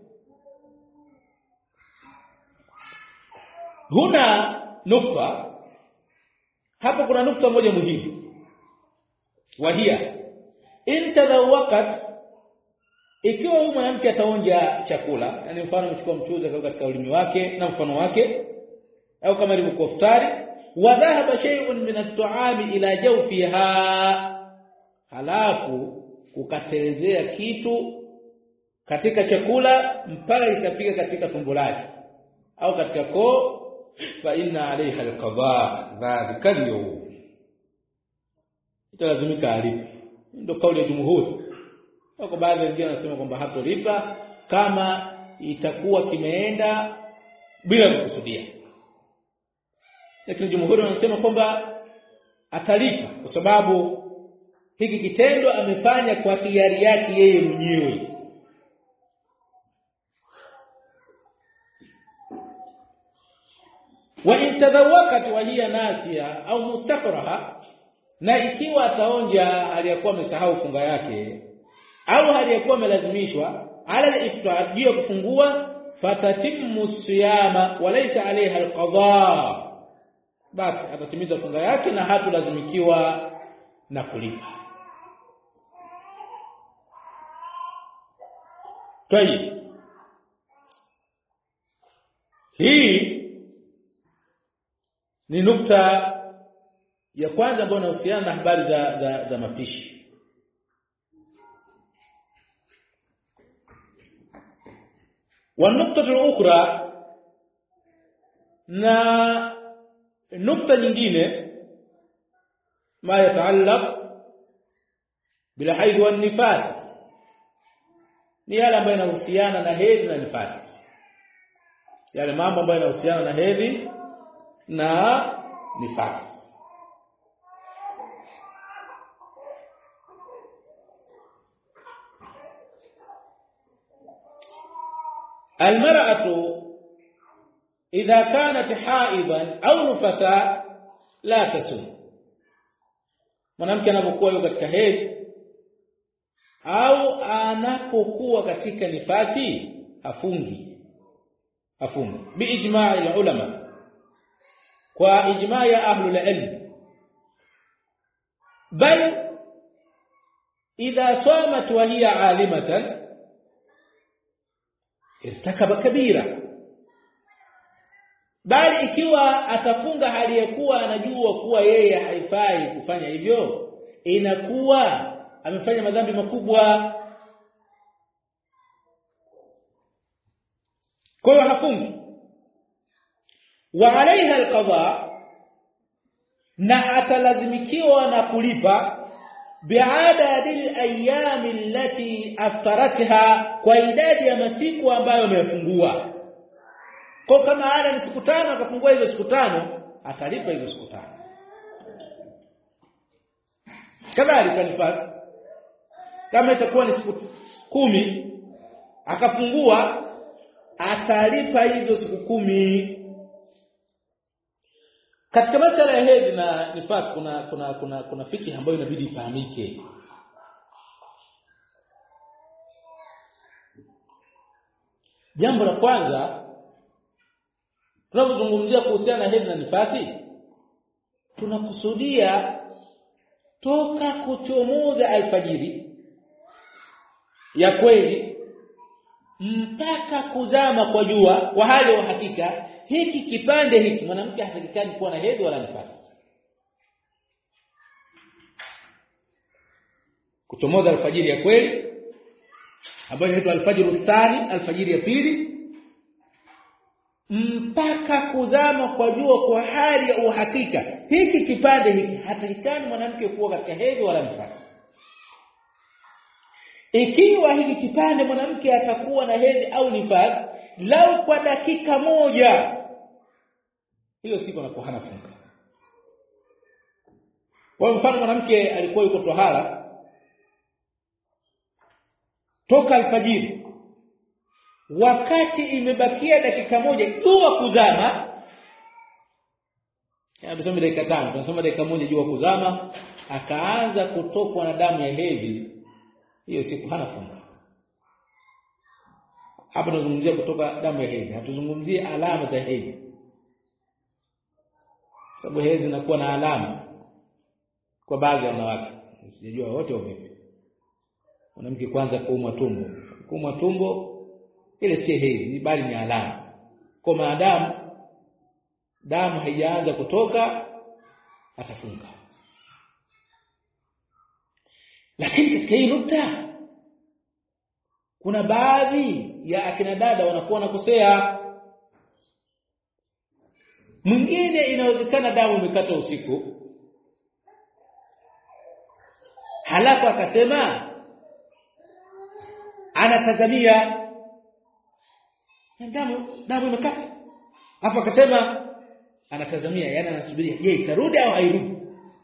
Huna nukta hapo, kuna nukta moja muhimu. Wahia intadawaqat, ikiwa huyu mwanamke ataonja chakula, yani mfano mchukua mchuzi akaweka katika ulimi wake na mfano wake, au kama ilivyokuwa futari, wa dhahaba shay'un min at-ta'ami ila jawfiha, halafu kukatelezea kitu katika chakula mpaka ikafika katika tumbo lake au katika koo, fa inna alayha al-qada dhalika al-yawm, italazimika alipe. Ndio kauli ya jumhuri. Kwa baadhi wengine wanasema kwamba hatolipa kama itakuwa kimeenda bila kukusudia, lakini jumhuri wanasema kwamba atalipa kwa sababu hiki kitendo amefanya kwa hiari yake yeye mwenyewe. Wa intadhawakat wa hiya nasiya au mustakraha, na ikiwa ataonja hali ya kuwa amesahau funga yake au hali ya kuwa amelazimishwa ala al-iftar bila kufungua, fatatimmu siyama walaysa alayha al-qada, basi atatimiza funga yake na hatulazimikiwa na kulipa. Tayeb, hii ni nukta ya kwanza ambayo inahusiana na habari za za, za mapishi. Wa nukta al-ukhra, na nukta nyingine, ma yataallaq bila haidh wa nifas, ni yale ambayo yanahusiana na hedhi na nifasi, yale mambo ambayo yanahusiana na hedhi na nifasi. المرأة إذا كانت حائضا أو نفسا لا تصوم, mwanamke anapokuwa yuko katika hedhi au anapokuwa katika nifasi afungi afungi biijma'i ulama, kwa ijma' ya ahlul ilm. Bal idha samat wa hiya alimatan irtakaba kabira, bali ikiwa atafunga hali ya kuwa anajua kuwa yeye haifai kufanya hivyo, inakuwa amefanya madhambi makubwa. Kwa hiyo hafungi. Wa alaiha alqada, na atalazimikiwa na kulipa biadadil ayyam allati aftaratha, kwa idadi ya masiku ambayo amefungua. Kwa kama ada ni siku tano akafungua hizo siku tano, atalipa hizo siku tano. Kadhalika nifasi, kama itakuwa ni siku kumi akafungua, atalipa hizo siku kumi. Katika masala ya hedhi na nifasi kuna kuna kuna kuna fikhi ambayo inabidi ifahamike. Jambo la kwanza, tunapozungumzia kuhusiana na hedhi na nifasi, tunakusudia toka kuchomoza alfajiri ya kweli mpaka kuzama kwa jua kwa hali ya hakika. Hiki kipande hiki mwanamke hatakikani kuwa na hedhi wala nifasi. Kuchomoza alfajiri ya kweli ambayo inaitwa alfajiru thani, alfajiri ya pili, mpaka kuzama kwa jua kwa hali ya uhakika, hiki kipande hiki hatakikani mwanamke kuwa katika hedhi wala nifasi. Ikiwa hiki kipande mwanamke atakuwa na hedhi au nifasi lau kwa dakika moja, hiyo siku anakuwa hana funga. Kwa mfano mwanamke alikuwa yuko tohara toka alfajiri, wakati imebakia dakika moja jua kuzama, ya tuseme dakika tano, tunasema dakika moja jua kuzama, akaanza kutokwa na damu ya hedhi, hiyo siku hana funga. Hapa tunazungumzia kutoka damu ya hedhi, hatuzungumzii alama za hedhi. Sababu hedhi inakuwa na alama kwa baadhi ya wanawake, sijajua wote au vipi. Mwanamke kwanza kuumwa tumbo, kuumwa tumbo ile si hedhi bali ni alama. Kwa maadamu damu haijaanza kutoka atafunga. Lakini katika hii nukta kuna baadhi ya akina dada wanakuwa nakosea. Mwingine inawezekana damu imekata usiku, halafu akasema anatazamia damu damu imekata, hapo akasema anatazamia, yani anasubiria je itarudi au hairudi.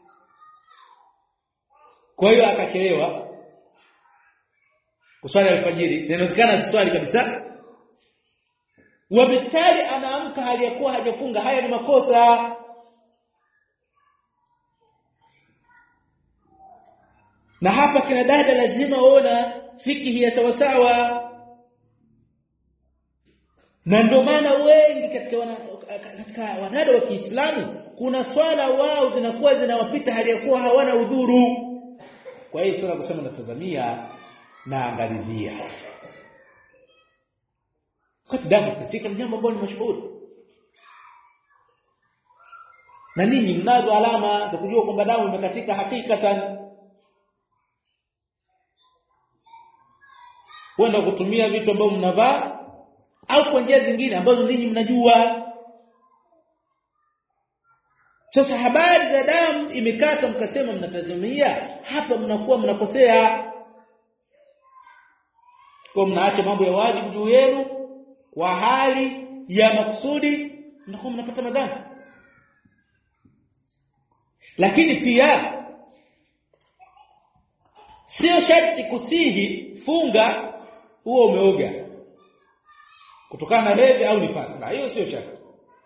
Kwa hiyo akachelewa kuswali alfajiri, inawezekana aswali kabisa, wabitali anaamka hali ya kuwa hajafunga. Haya ni makosa. Na hapa kina dada lazima waona fikihi ya sawa sawa. Na ndio maana wengi katika wana, katika wanada wa Kiislamu kuna swala wao zinakuwa zinawapita hali ya kuwa hawana udhuru. Kwa hiyo swala kusema natazamia na angalizia, kwa damu katika jambo ambalo ni mashuhuri. Na ninyi mnazo alama za kujua kwamba damu imekatika hakikatan. Kwenda kutumia vitu ambavyo mnavaa au kwa njia zingine ambazo ninyi mnajua. Sasa habari za damu imekata mkasema mnatazamia, hapa mnakuwa mnakosea. Kwa mnaacha mambo ya wajibu juu yenu kwa hali ya maksudi, mnakuwa mnapata madhambi. Lakini pia sio sharti kusihi funga huo umeoga kutokana na hedhi au nifasi. Na hiyo sio sharti.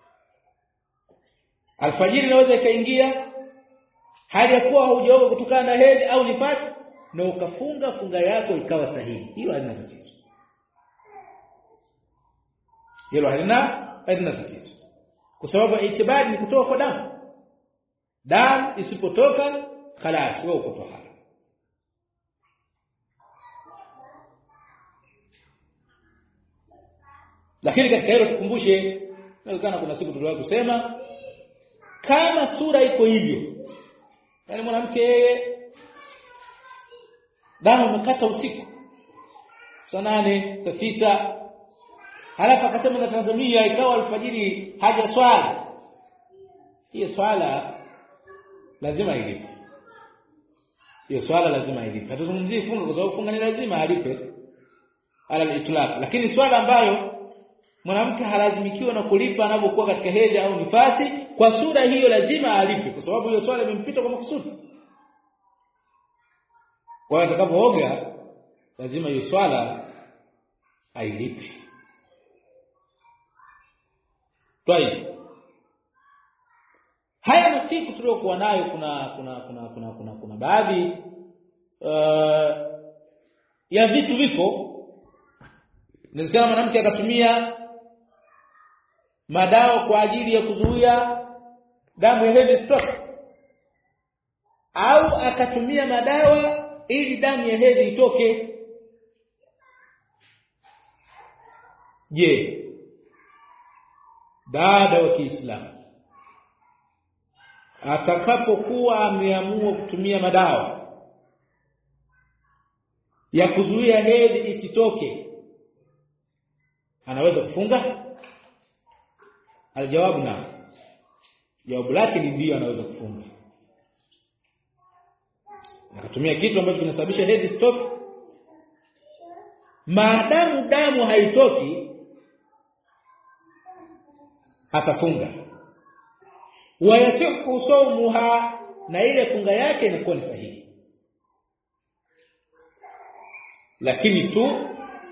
Alfajiri inaweza ikaingia hali ya kuwa hujaoga kutokana na hedhi au nifasi na ukafunga funga yako ikawa sahihi, hiyo haina tatizo. Hilo halina halina tatizo. Kwa sababu itibari ni kutoka kwa damu. Damu isipotoka khalas wewe uko tahara. Lakini katika hilo tukumbushe, inawezekana kuna siku tuliwahi kusema kama sura iko hivyo, yani mwanamke damu imekata usiku saa nane saa tisa, halafu akasema natazamia ikawa alfajiri haja swala, hiyo swala lazima ilipe. Hiyo swala lazima ilipe. Hatuzungumzii funga kwa sababu funga ni lazima alipe ala al-itlaq, lakini swala ambayo mwanamke halazimikiwa na kulipa anapokuwa katika hedhi au nifasi, kwa sura hiyo lazima alipe kwa sababu hiyo swala imempita kwa makusudi. Kwa hiyo atakapooga lazima hiyo swala ailipe. Tayeb. Haya masiku tuliokuwa nayo kuna kuna kuna kuna kuna, kuna baadhi uh, ya vitu vipo. Inawezekana mwanamke akatumia madawa kwa ajili ya kuzuia damu ya hedhi stoke, au akatumia madawa ili damu ya hedhi itoke. Je, dada wa Kiislamu atakapokuwa ameamua kutumia madawa ya kuzuia hedhi isitoke, anaweza kufunga? Aljawabu na jawabu lake ni ndio, anaweza kufunga. Akatumia kitu ambacho kinasababisha hedhi stoke, maadamu damu haitoki atafunga. Wayasihu sawmuha, na ile funga yake inakuwa ni sahihi. Lakini tu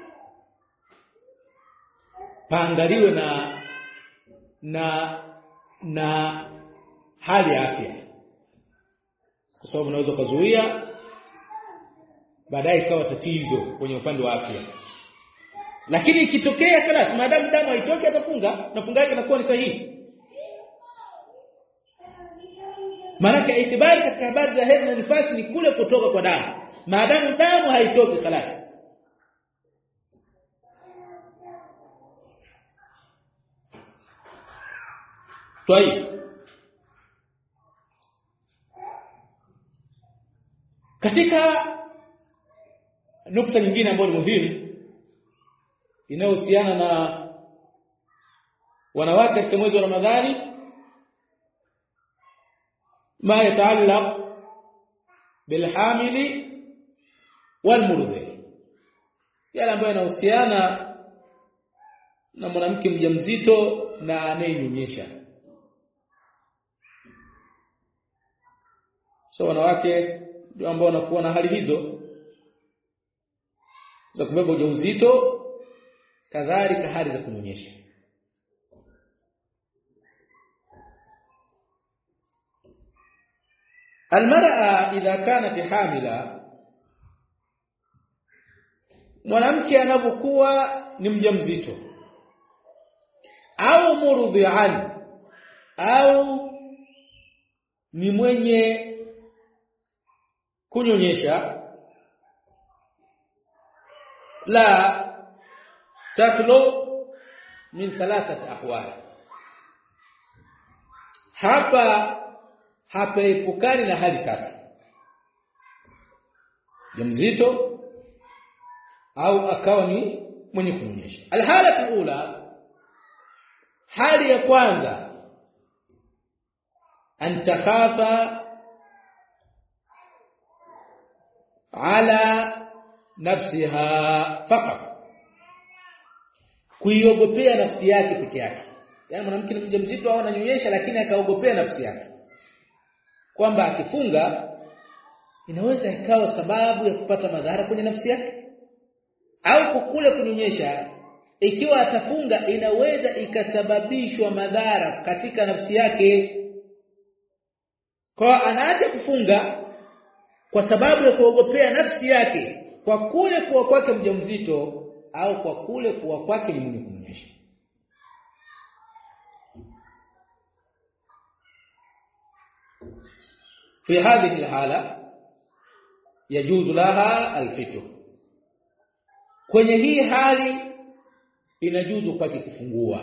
paangaliwe na na na hali ya afya, kwa sababu unaweza kuzuia baadaye ikawa tatizo kwenye upande wa afya. Lakini ikitokea kala maadamu damu haitoki atafunga, na funga yake inakuwa ni sahihi. Maana itibari katika habari za hedhi na nifasi ni kule kutoka kwa damu. Maadamu damu haitoki khalas. Tayeb. Katika nukta nyingine ambayo ni muhimu inayohusiana na wanawake katika mwezi wa Ramadhani, ma yataallaq bilhamili walmurdhi, yale ambayo yanahusiana na mwanamke mjamzito na anayenyonyesha. So wanawake ndio ambao wanakuwa na hali hizo za kubeba ujauzito, kadhalika hali za kunyonyesha. Almar'a idha kanat hamila, mwanamke anapokuwa ni mjamzito au murdhi'an, au ni mwenye kunyonyesha, la takhlu min thalathat ahwal, hapa hapa epukani na hali tatu: mjamzito au akawa ni mwenye kunyonyesha. Alhala ula, hali ya kwanza, antakhafa ala nafsiha faqat, kuiogopea nafsi yake peke yake. Yaani mwanamke ni mjamzito au ananyonyesha lakini akaogopea nafsi yake kwamba akifunga inaweza ikawa sababu ya kupata madhara kwenye nafsi yake, au kukule kunyonyesha ikiwa atafunga inaweza ikasababishwa madhara katika nafsi yake. Kwa anaacha kufunga kwa sababu ya kuogopea nafsi yake, kwa kule kuwa kwake mjamzito au kwa kule kuwa kwake ni mwenye kunyonyesha. في هذه الحالة يجوز لها الفطر. Kwenye hii hali inajuzu kwake kufungua.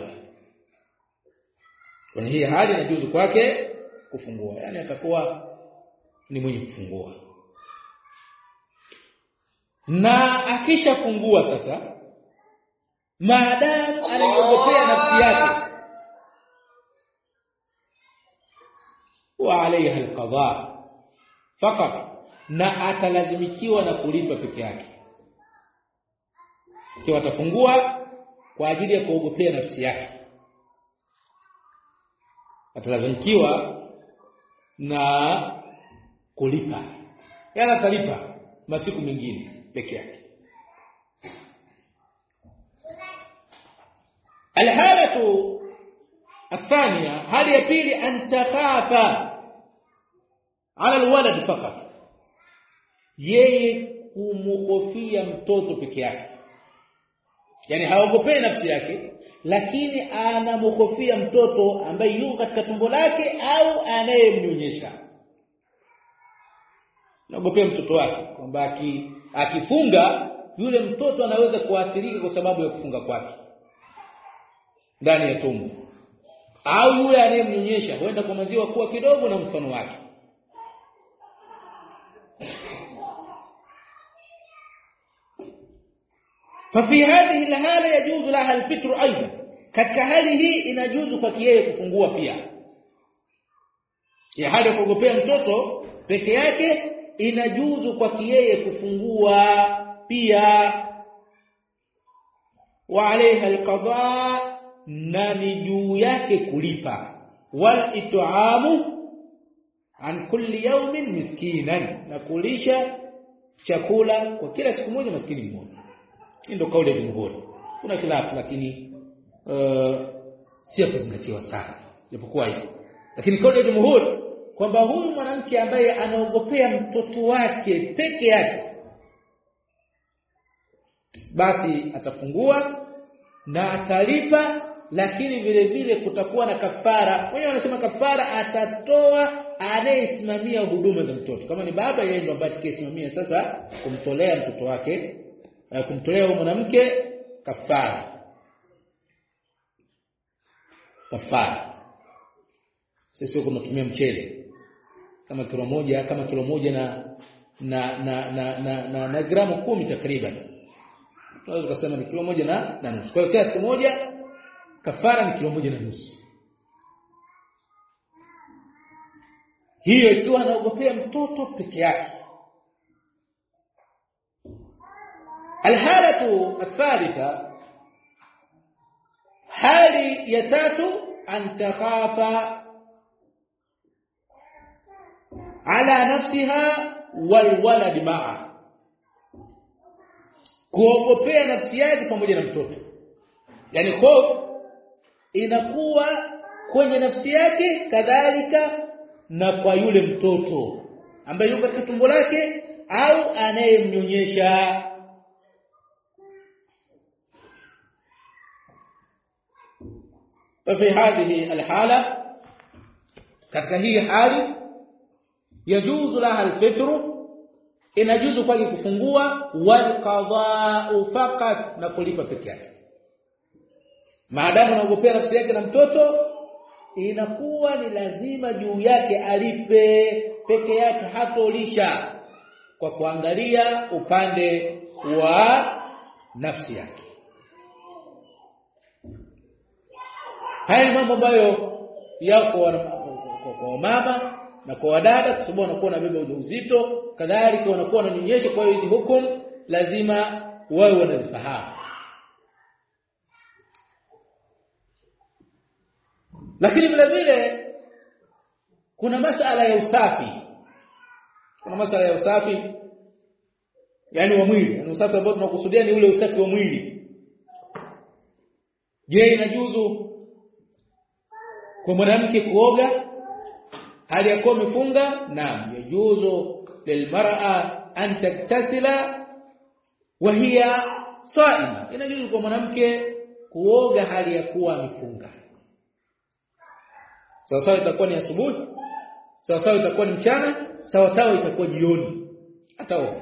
Kwenye hii hali inajuzu kwake kufungua, yani atakuwa ni mwenye kufungua. na akishafungua sasa maadamu anaogopea nafsi yake wa alayha alqada fakat, na atalazimikiwa na kulipa peke yake. Ikiwa atafungua kwa ajili ya kuogopea nafsi yake, atalazimikiwa na kulipa, yana atalipa masiku mengine peke yake. Alhalatu athania, hali ya pili, antakhafa ala alwalad fakat, yeye kumhofia mtoto peke yake, yani haogopei nafsi yake lakini anamhofia mtoto ambaye yuko katika tumbo lake au anayemnyonyesha. Naogopea mtoto wake kwamba akifunga yule mtoto anaweza kuathirika kwa sababu ya kufunga kwake ndani ya tumbo, au yule anayemnyonyesha huenda kwa maziwa kuwa kidogo na mfano wake. ففي هذه الحاله يجوز لها الفطر ايضا, katika hali hii inajuzu kwa yeye kufungua pia. Ya hali ya kuogopea mtoto peke yake inajuzu kwa yeye kufungua pia. Wa alayha alqada, na ni juu yake kulipa. Wal it'amu an kulli yawmin miskinan, na kulisha chakula kwa kila siku moja maskini mmoja. Ndio kauli ya jumhuri. Kuna khilafu lakini uh, si kuzingatiwa sana japokuwa hivyo, lakini kauli ya jumhuri kwamba huyu mwanamke ambaye anaogopea mtoto wake peke yake basi atafungua na atalipa, lakini vile vile kutakuwa na kafara. Wenyewe wanasema kafara atatoa anayesimamia huduma za mtoto. Kama ni baba, yeye ndo ambaye atakayesimamia sasa kumtolea mtoto wake, kumtolea huyo mwanamke kafara. Kafara sisi tunatumia mchele kama kilo moja, kama kilo moja na na na na, na, na, na gramu kumi takriban, tunaweza kusema ni kilo moja na na nusu. Kwa hiyo kiasi kimoja kafara ni kilo moja na nusu. Hiyo ikiwa anaogopea mtoto peke yake. Alhalatu athalitha, hali ya tatu, antakhafa ala nafsiha wal walad ma'a, kuogopea nafsi yake pamoja na mtoto. Yani hofu inakuwa kwenye nafsi yake kadhalika na kwa yule mtoto ambaye yuko katika tumbo lake au anayemnyonyesha. ففي هذه الحالة, katika hii hali, yajuzu laha alfitru, inajuzu kwake kufungua, wal qada'u faqat, na kulipa peke yake. Maadamu anaogopea nafsi yake na mtoto, inakuwa ni lazima juu yake alipe peke yake, hatolisha kwa kuangalia upande wa nafsi yake. Haya ni mambo ambayo yako kwa mama na kwa wadada, kwa sababu wanakuwa na beba ujauzito, kadhalika wanakuwa wananyonyesha. Kwa hiyo hizi hukumu lazima wao wanazifahamu. Lakini vile vile kuna masuala ya usafi. Kuna masuala ya usafi yani wa mwili, yani usafi ambao tunakusudia ni ule usafi wa mwili. Je, inajuzu kwa mwanamke kuoga hali ya kuwa amefunga? Naam, yajuzu lilmar'a an taktasila wa hiya saima. Inajuzu kwa mwanamke kuoga hali ya kuwa amefunga. Sawa sawa itakuwa ni asubuhi, sawa sawa itakuwa ni mchana, sawa sawa itakuwa jioni, ataoga.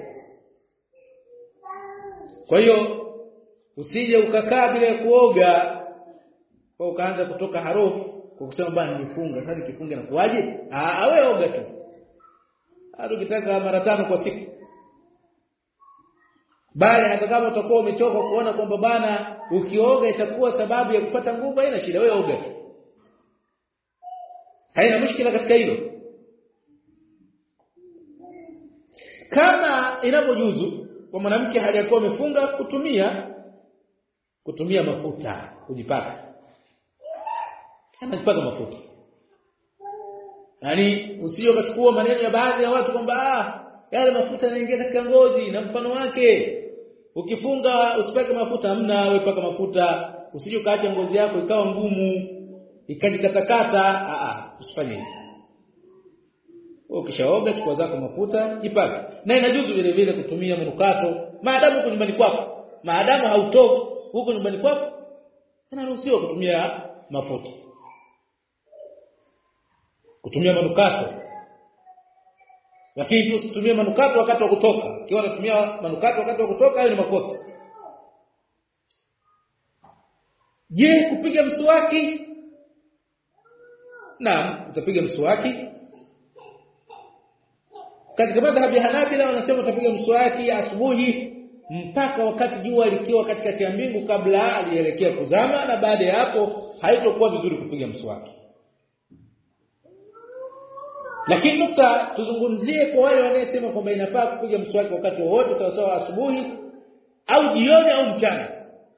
Kwa hiyo usije ukakaa bila kuoga kwa ukaanza kutoka harufu kwa kusema bwana nimefunga, sasa nikifunga na kuaje? Ah, wewe oga tu. Hata ukitaka mara tano kwa siku. bali hata kama utakuwa umechoka kuona kwamba bana ukioga itakuwa sababu ya kupata nguvu, haina shida, wewe oga, haina mushkila katika hilo. Kama inapojuzu kwa mwanamke hali yako amefunga kutumia kutumia mafuta kujipaka, anajipaka mafuta. Yaani usije ukachukua maneno ya baadhi ya watu kwamba ah yale mafuta yanaingia katika ngozi na mfano wake, ukifunga usipake mafuta. Hamna, wewe paka mafuta, usije ukaacha ngozi yako ikawa ngumu ikajikatakata. Ah ah, usifanye hivyo. Ukishaoga chukua zako mafuta jipake. Na inajuzu vile vile kutumia manukato maadamu uko nyumbani kwako, maadamu hautoki huko nyumbani kwako, unaruhusiwa kutumia mafuta, kutumia manukato. Lakini usitumie manukato wakati wa kutoka. Ikiwa unatumia manukato wakati wa kutoka, hayo ni makosa. Je, kupiga mswaki? Naam, utapiga mswaki. Katika madhhabi ya Hanabila wanasema utapiga mswaki asubuhi mpaka wakati jua likiwa katikati ya mbingu kabla alielekea kuzama, na baada ya hapo haitokuwa vizuri kupiga mswaki. Lakini nukta tuzungumzie kwa wale wanaosema kwamba inafaa kupiga mswaki wakati wowote, sawa sawa asubuhi au jioni au mchana.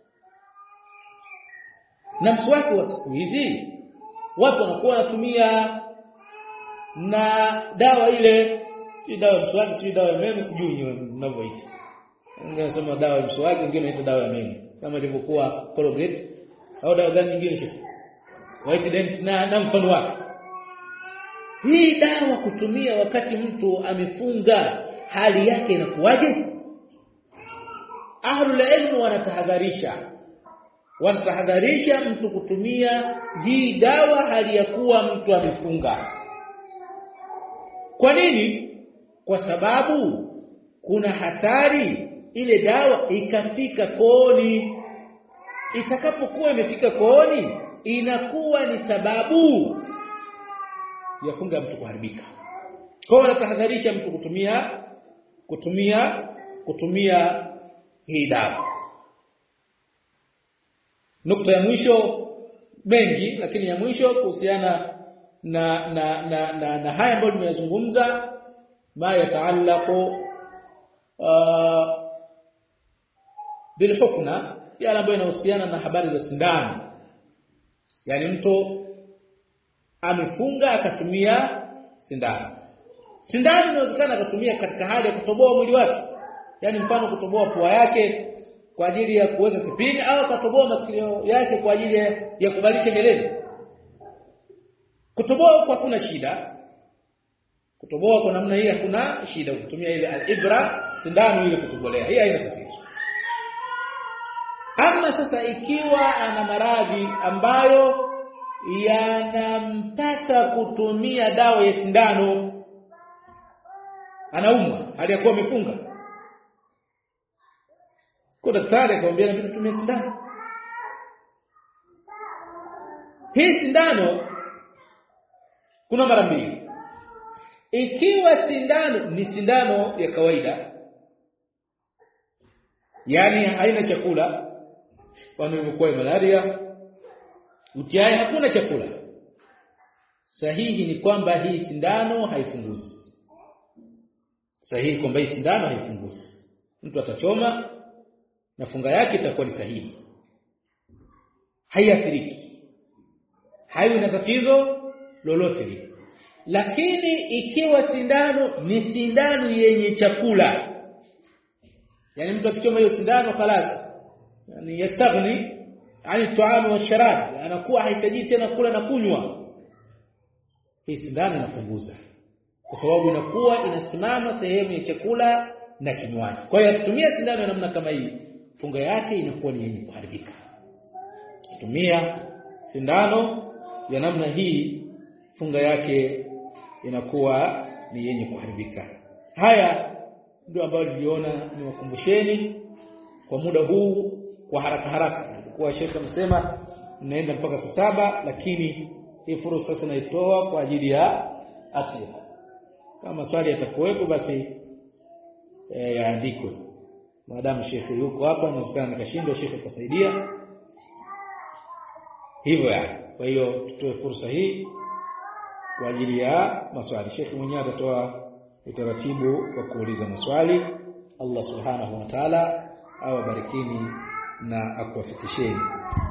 Na mswaki wa siku hizi watu wanakuwa wanatumia na dawa ile, si dawa ya mswaki, si dawa ya meno, sijui mnavyoita. Ningesema dawa ya mswaki, wengine wanaita dawa ya meno, kama ilivyokuwa Colgate au dawa gani nyingine shika White Dent na, na mfano wake. Hii dawa kutumia wakati mtu amefunga, hali yake inakuwaje? Ahlul ilm wanatahadharisha wanatahadharisha mtu kutumia hii dawa hali ya kuwa mtu amefunga. Kwa nini? Kwa sababu kuna hatari ile dawa ikafika kooni. Itakapokuwa imefika kooni, inakuwa ni sababu ya funga mtu kuharibika. Kwa hiyo natahadharisha mtu kutumia kutumia kutumia hii dawa. Nukta ya mwisho, mengi lakini ya mwisho kuhusiana na na na na, na haya ambayo nimeyazungumza, ma yataallaqu uh, bil hukna, yale ambayo yanahusiana na habari za sindano. Yaani mtu amefunga akatumia sindano. Sindano inawezekana akatumia katika hali ya kutoboa mwili wake. Yaani mfano kutoboa pua yake kwa ajili ya kuweka kipini, au katoboa masikio yake kwa ajili ya kubadilisha melele. Kutoboa kwa hakuna shida. Kutoboa kwa namna hii hakuna shida, kutumia ile al-ibra, sindano ile kutobolea. Hii haina tatizo. Ama sasa ikiwa ana maradhi ambayo yanampasa kutumia dawa ya sindano, anaumwa hali ya kuwa amefunga, kwa daktari akamwambia inabidi tumie sindano. Hii sindano kuna mara mbili. Ikiwa sindano ni sindano ya kawaida, yani haina chakula, kwa imekuwa malaria, utiai hakuna chakula, sahihi ni kwamba hii sindano haifunguzi. Sahihi kwamba hii sindano haifunguzi. Mtu atachoma na funga yake itakuwa ni sahihi, haiathiriki, haiwi na tatizo lolote lile. Lakini ikiwa sindano ni sindano yenye chakula, yani mtu akichoma hiyo sindano خلاص, yani yastaghni ani tuamu wa sharab, anakuwa hahitaji tena kula na kunywa, hii sindano inafunguza, kwa sababu inakuwa inasimama sehemu ya chakula na kinywaji. Kwa hiyo akitumia sindano ya namna kama hii, funga yake inakuwa ni yenye kuharibika. Tumia sindano ya namna hii, funga yake inakuwa ni yenye kuharibika. Haya ndio ambayo niliona niwakumbusheni kwa muda huu kwa haraka haraka. Kwa Sheikh amesema mnaenda mpaka saa saba, lakini hii fursa sasa naitoa kwa ajili ya asili. Kama swali yatakuwepo basi e, yaandikwe. maadamu shekhi yuko hapa inawezekana nikashindwa shekhi atasaidia hivyo yani. Kwa hiyo tutoe fursa hii kwa ajili ya maswali. Shekhi mwenyewe atatoa utaratibu wa kuuliza maswali. Allah subhanahu wa ta'ala awabarikini na akuwafikisheni.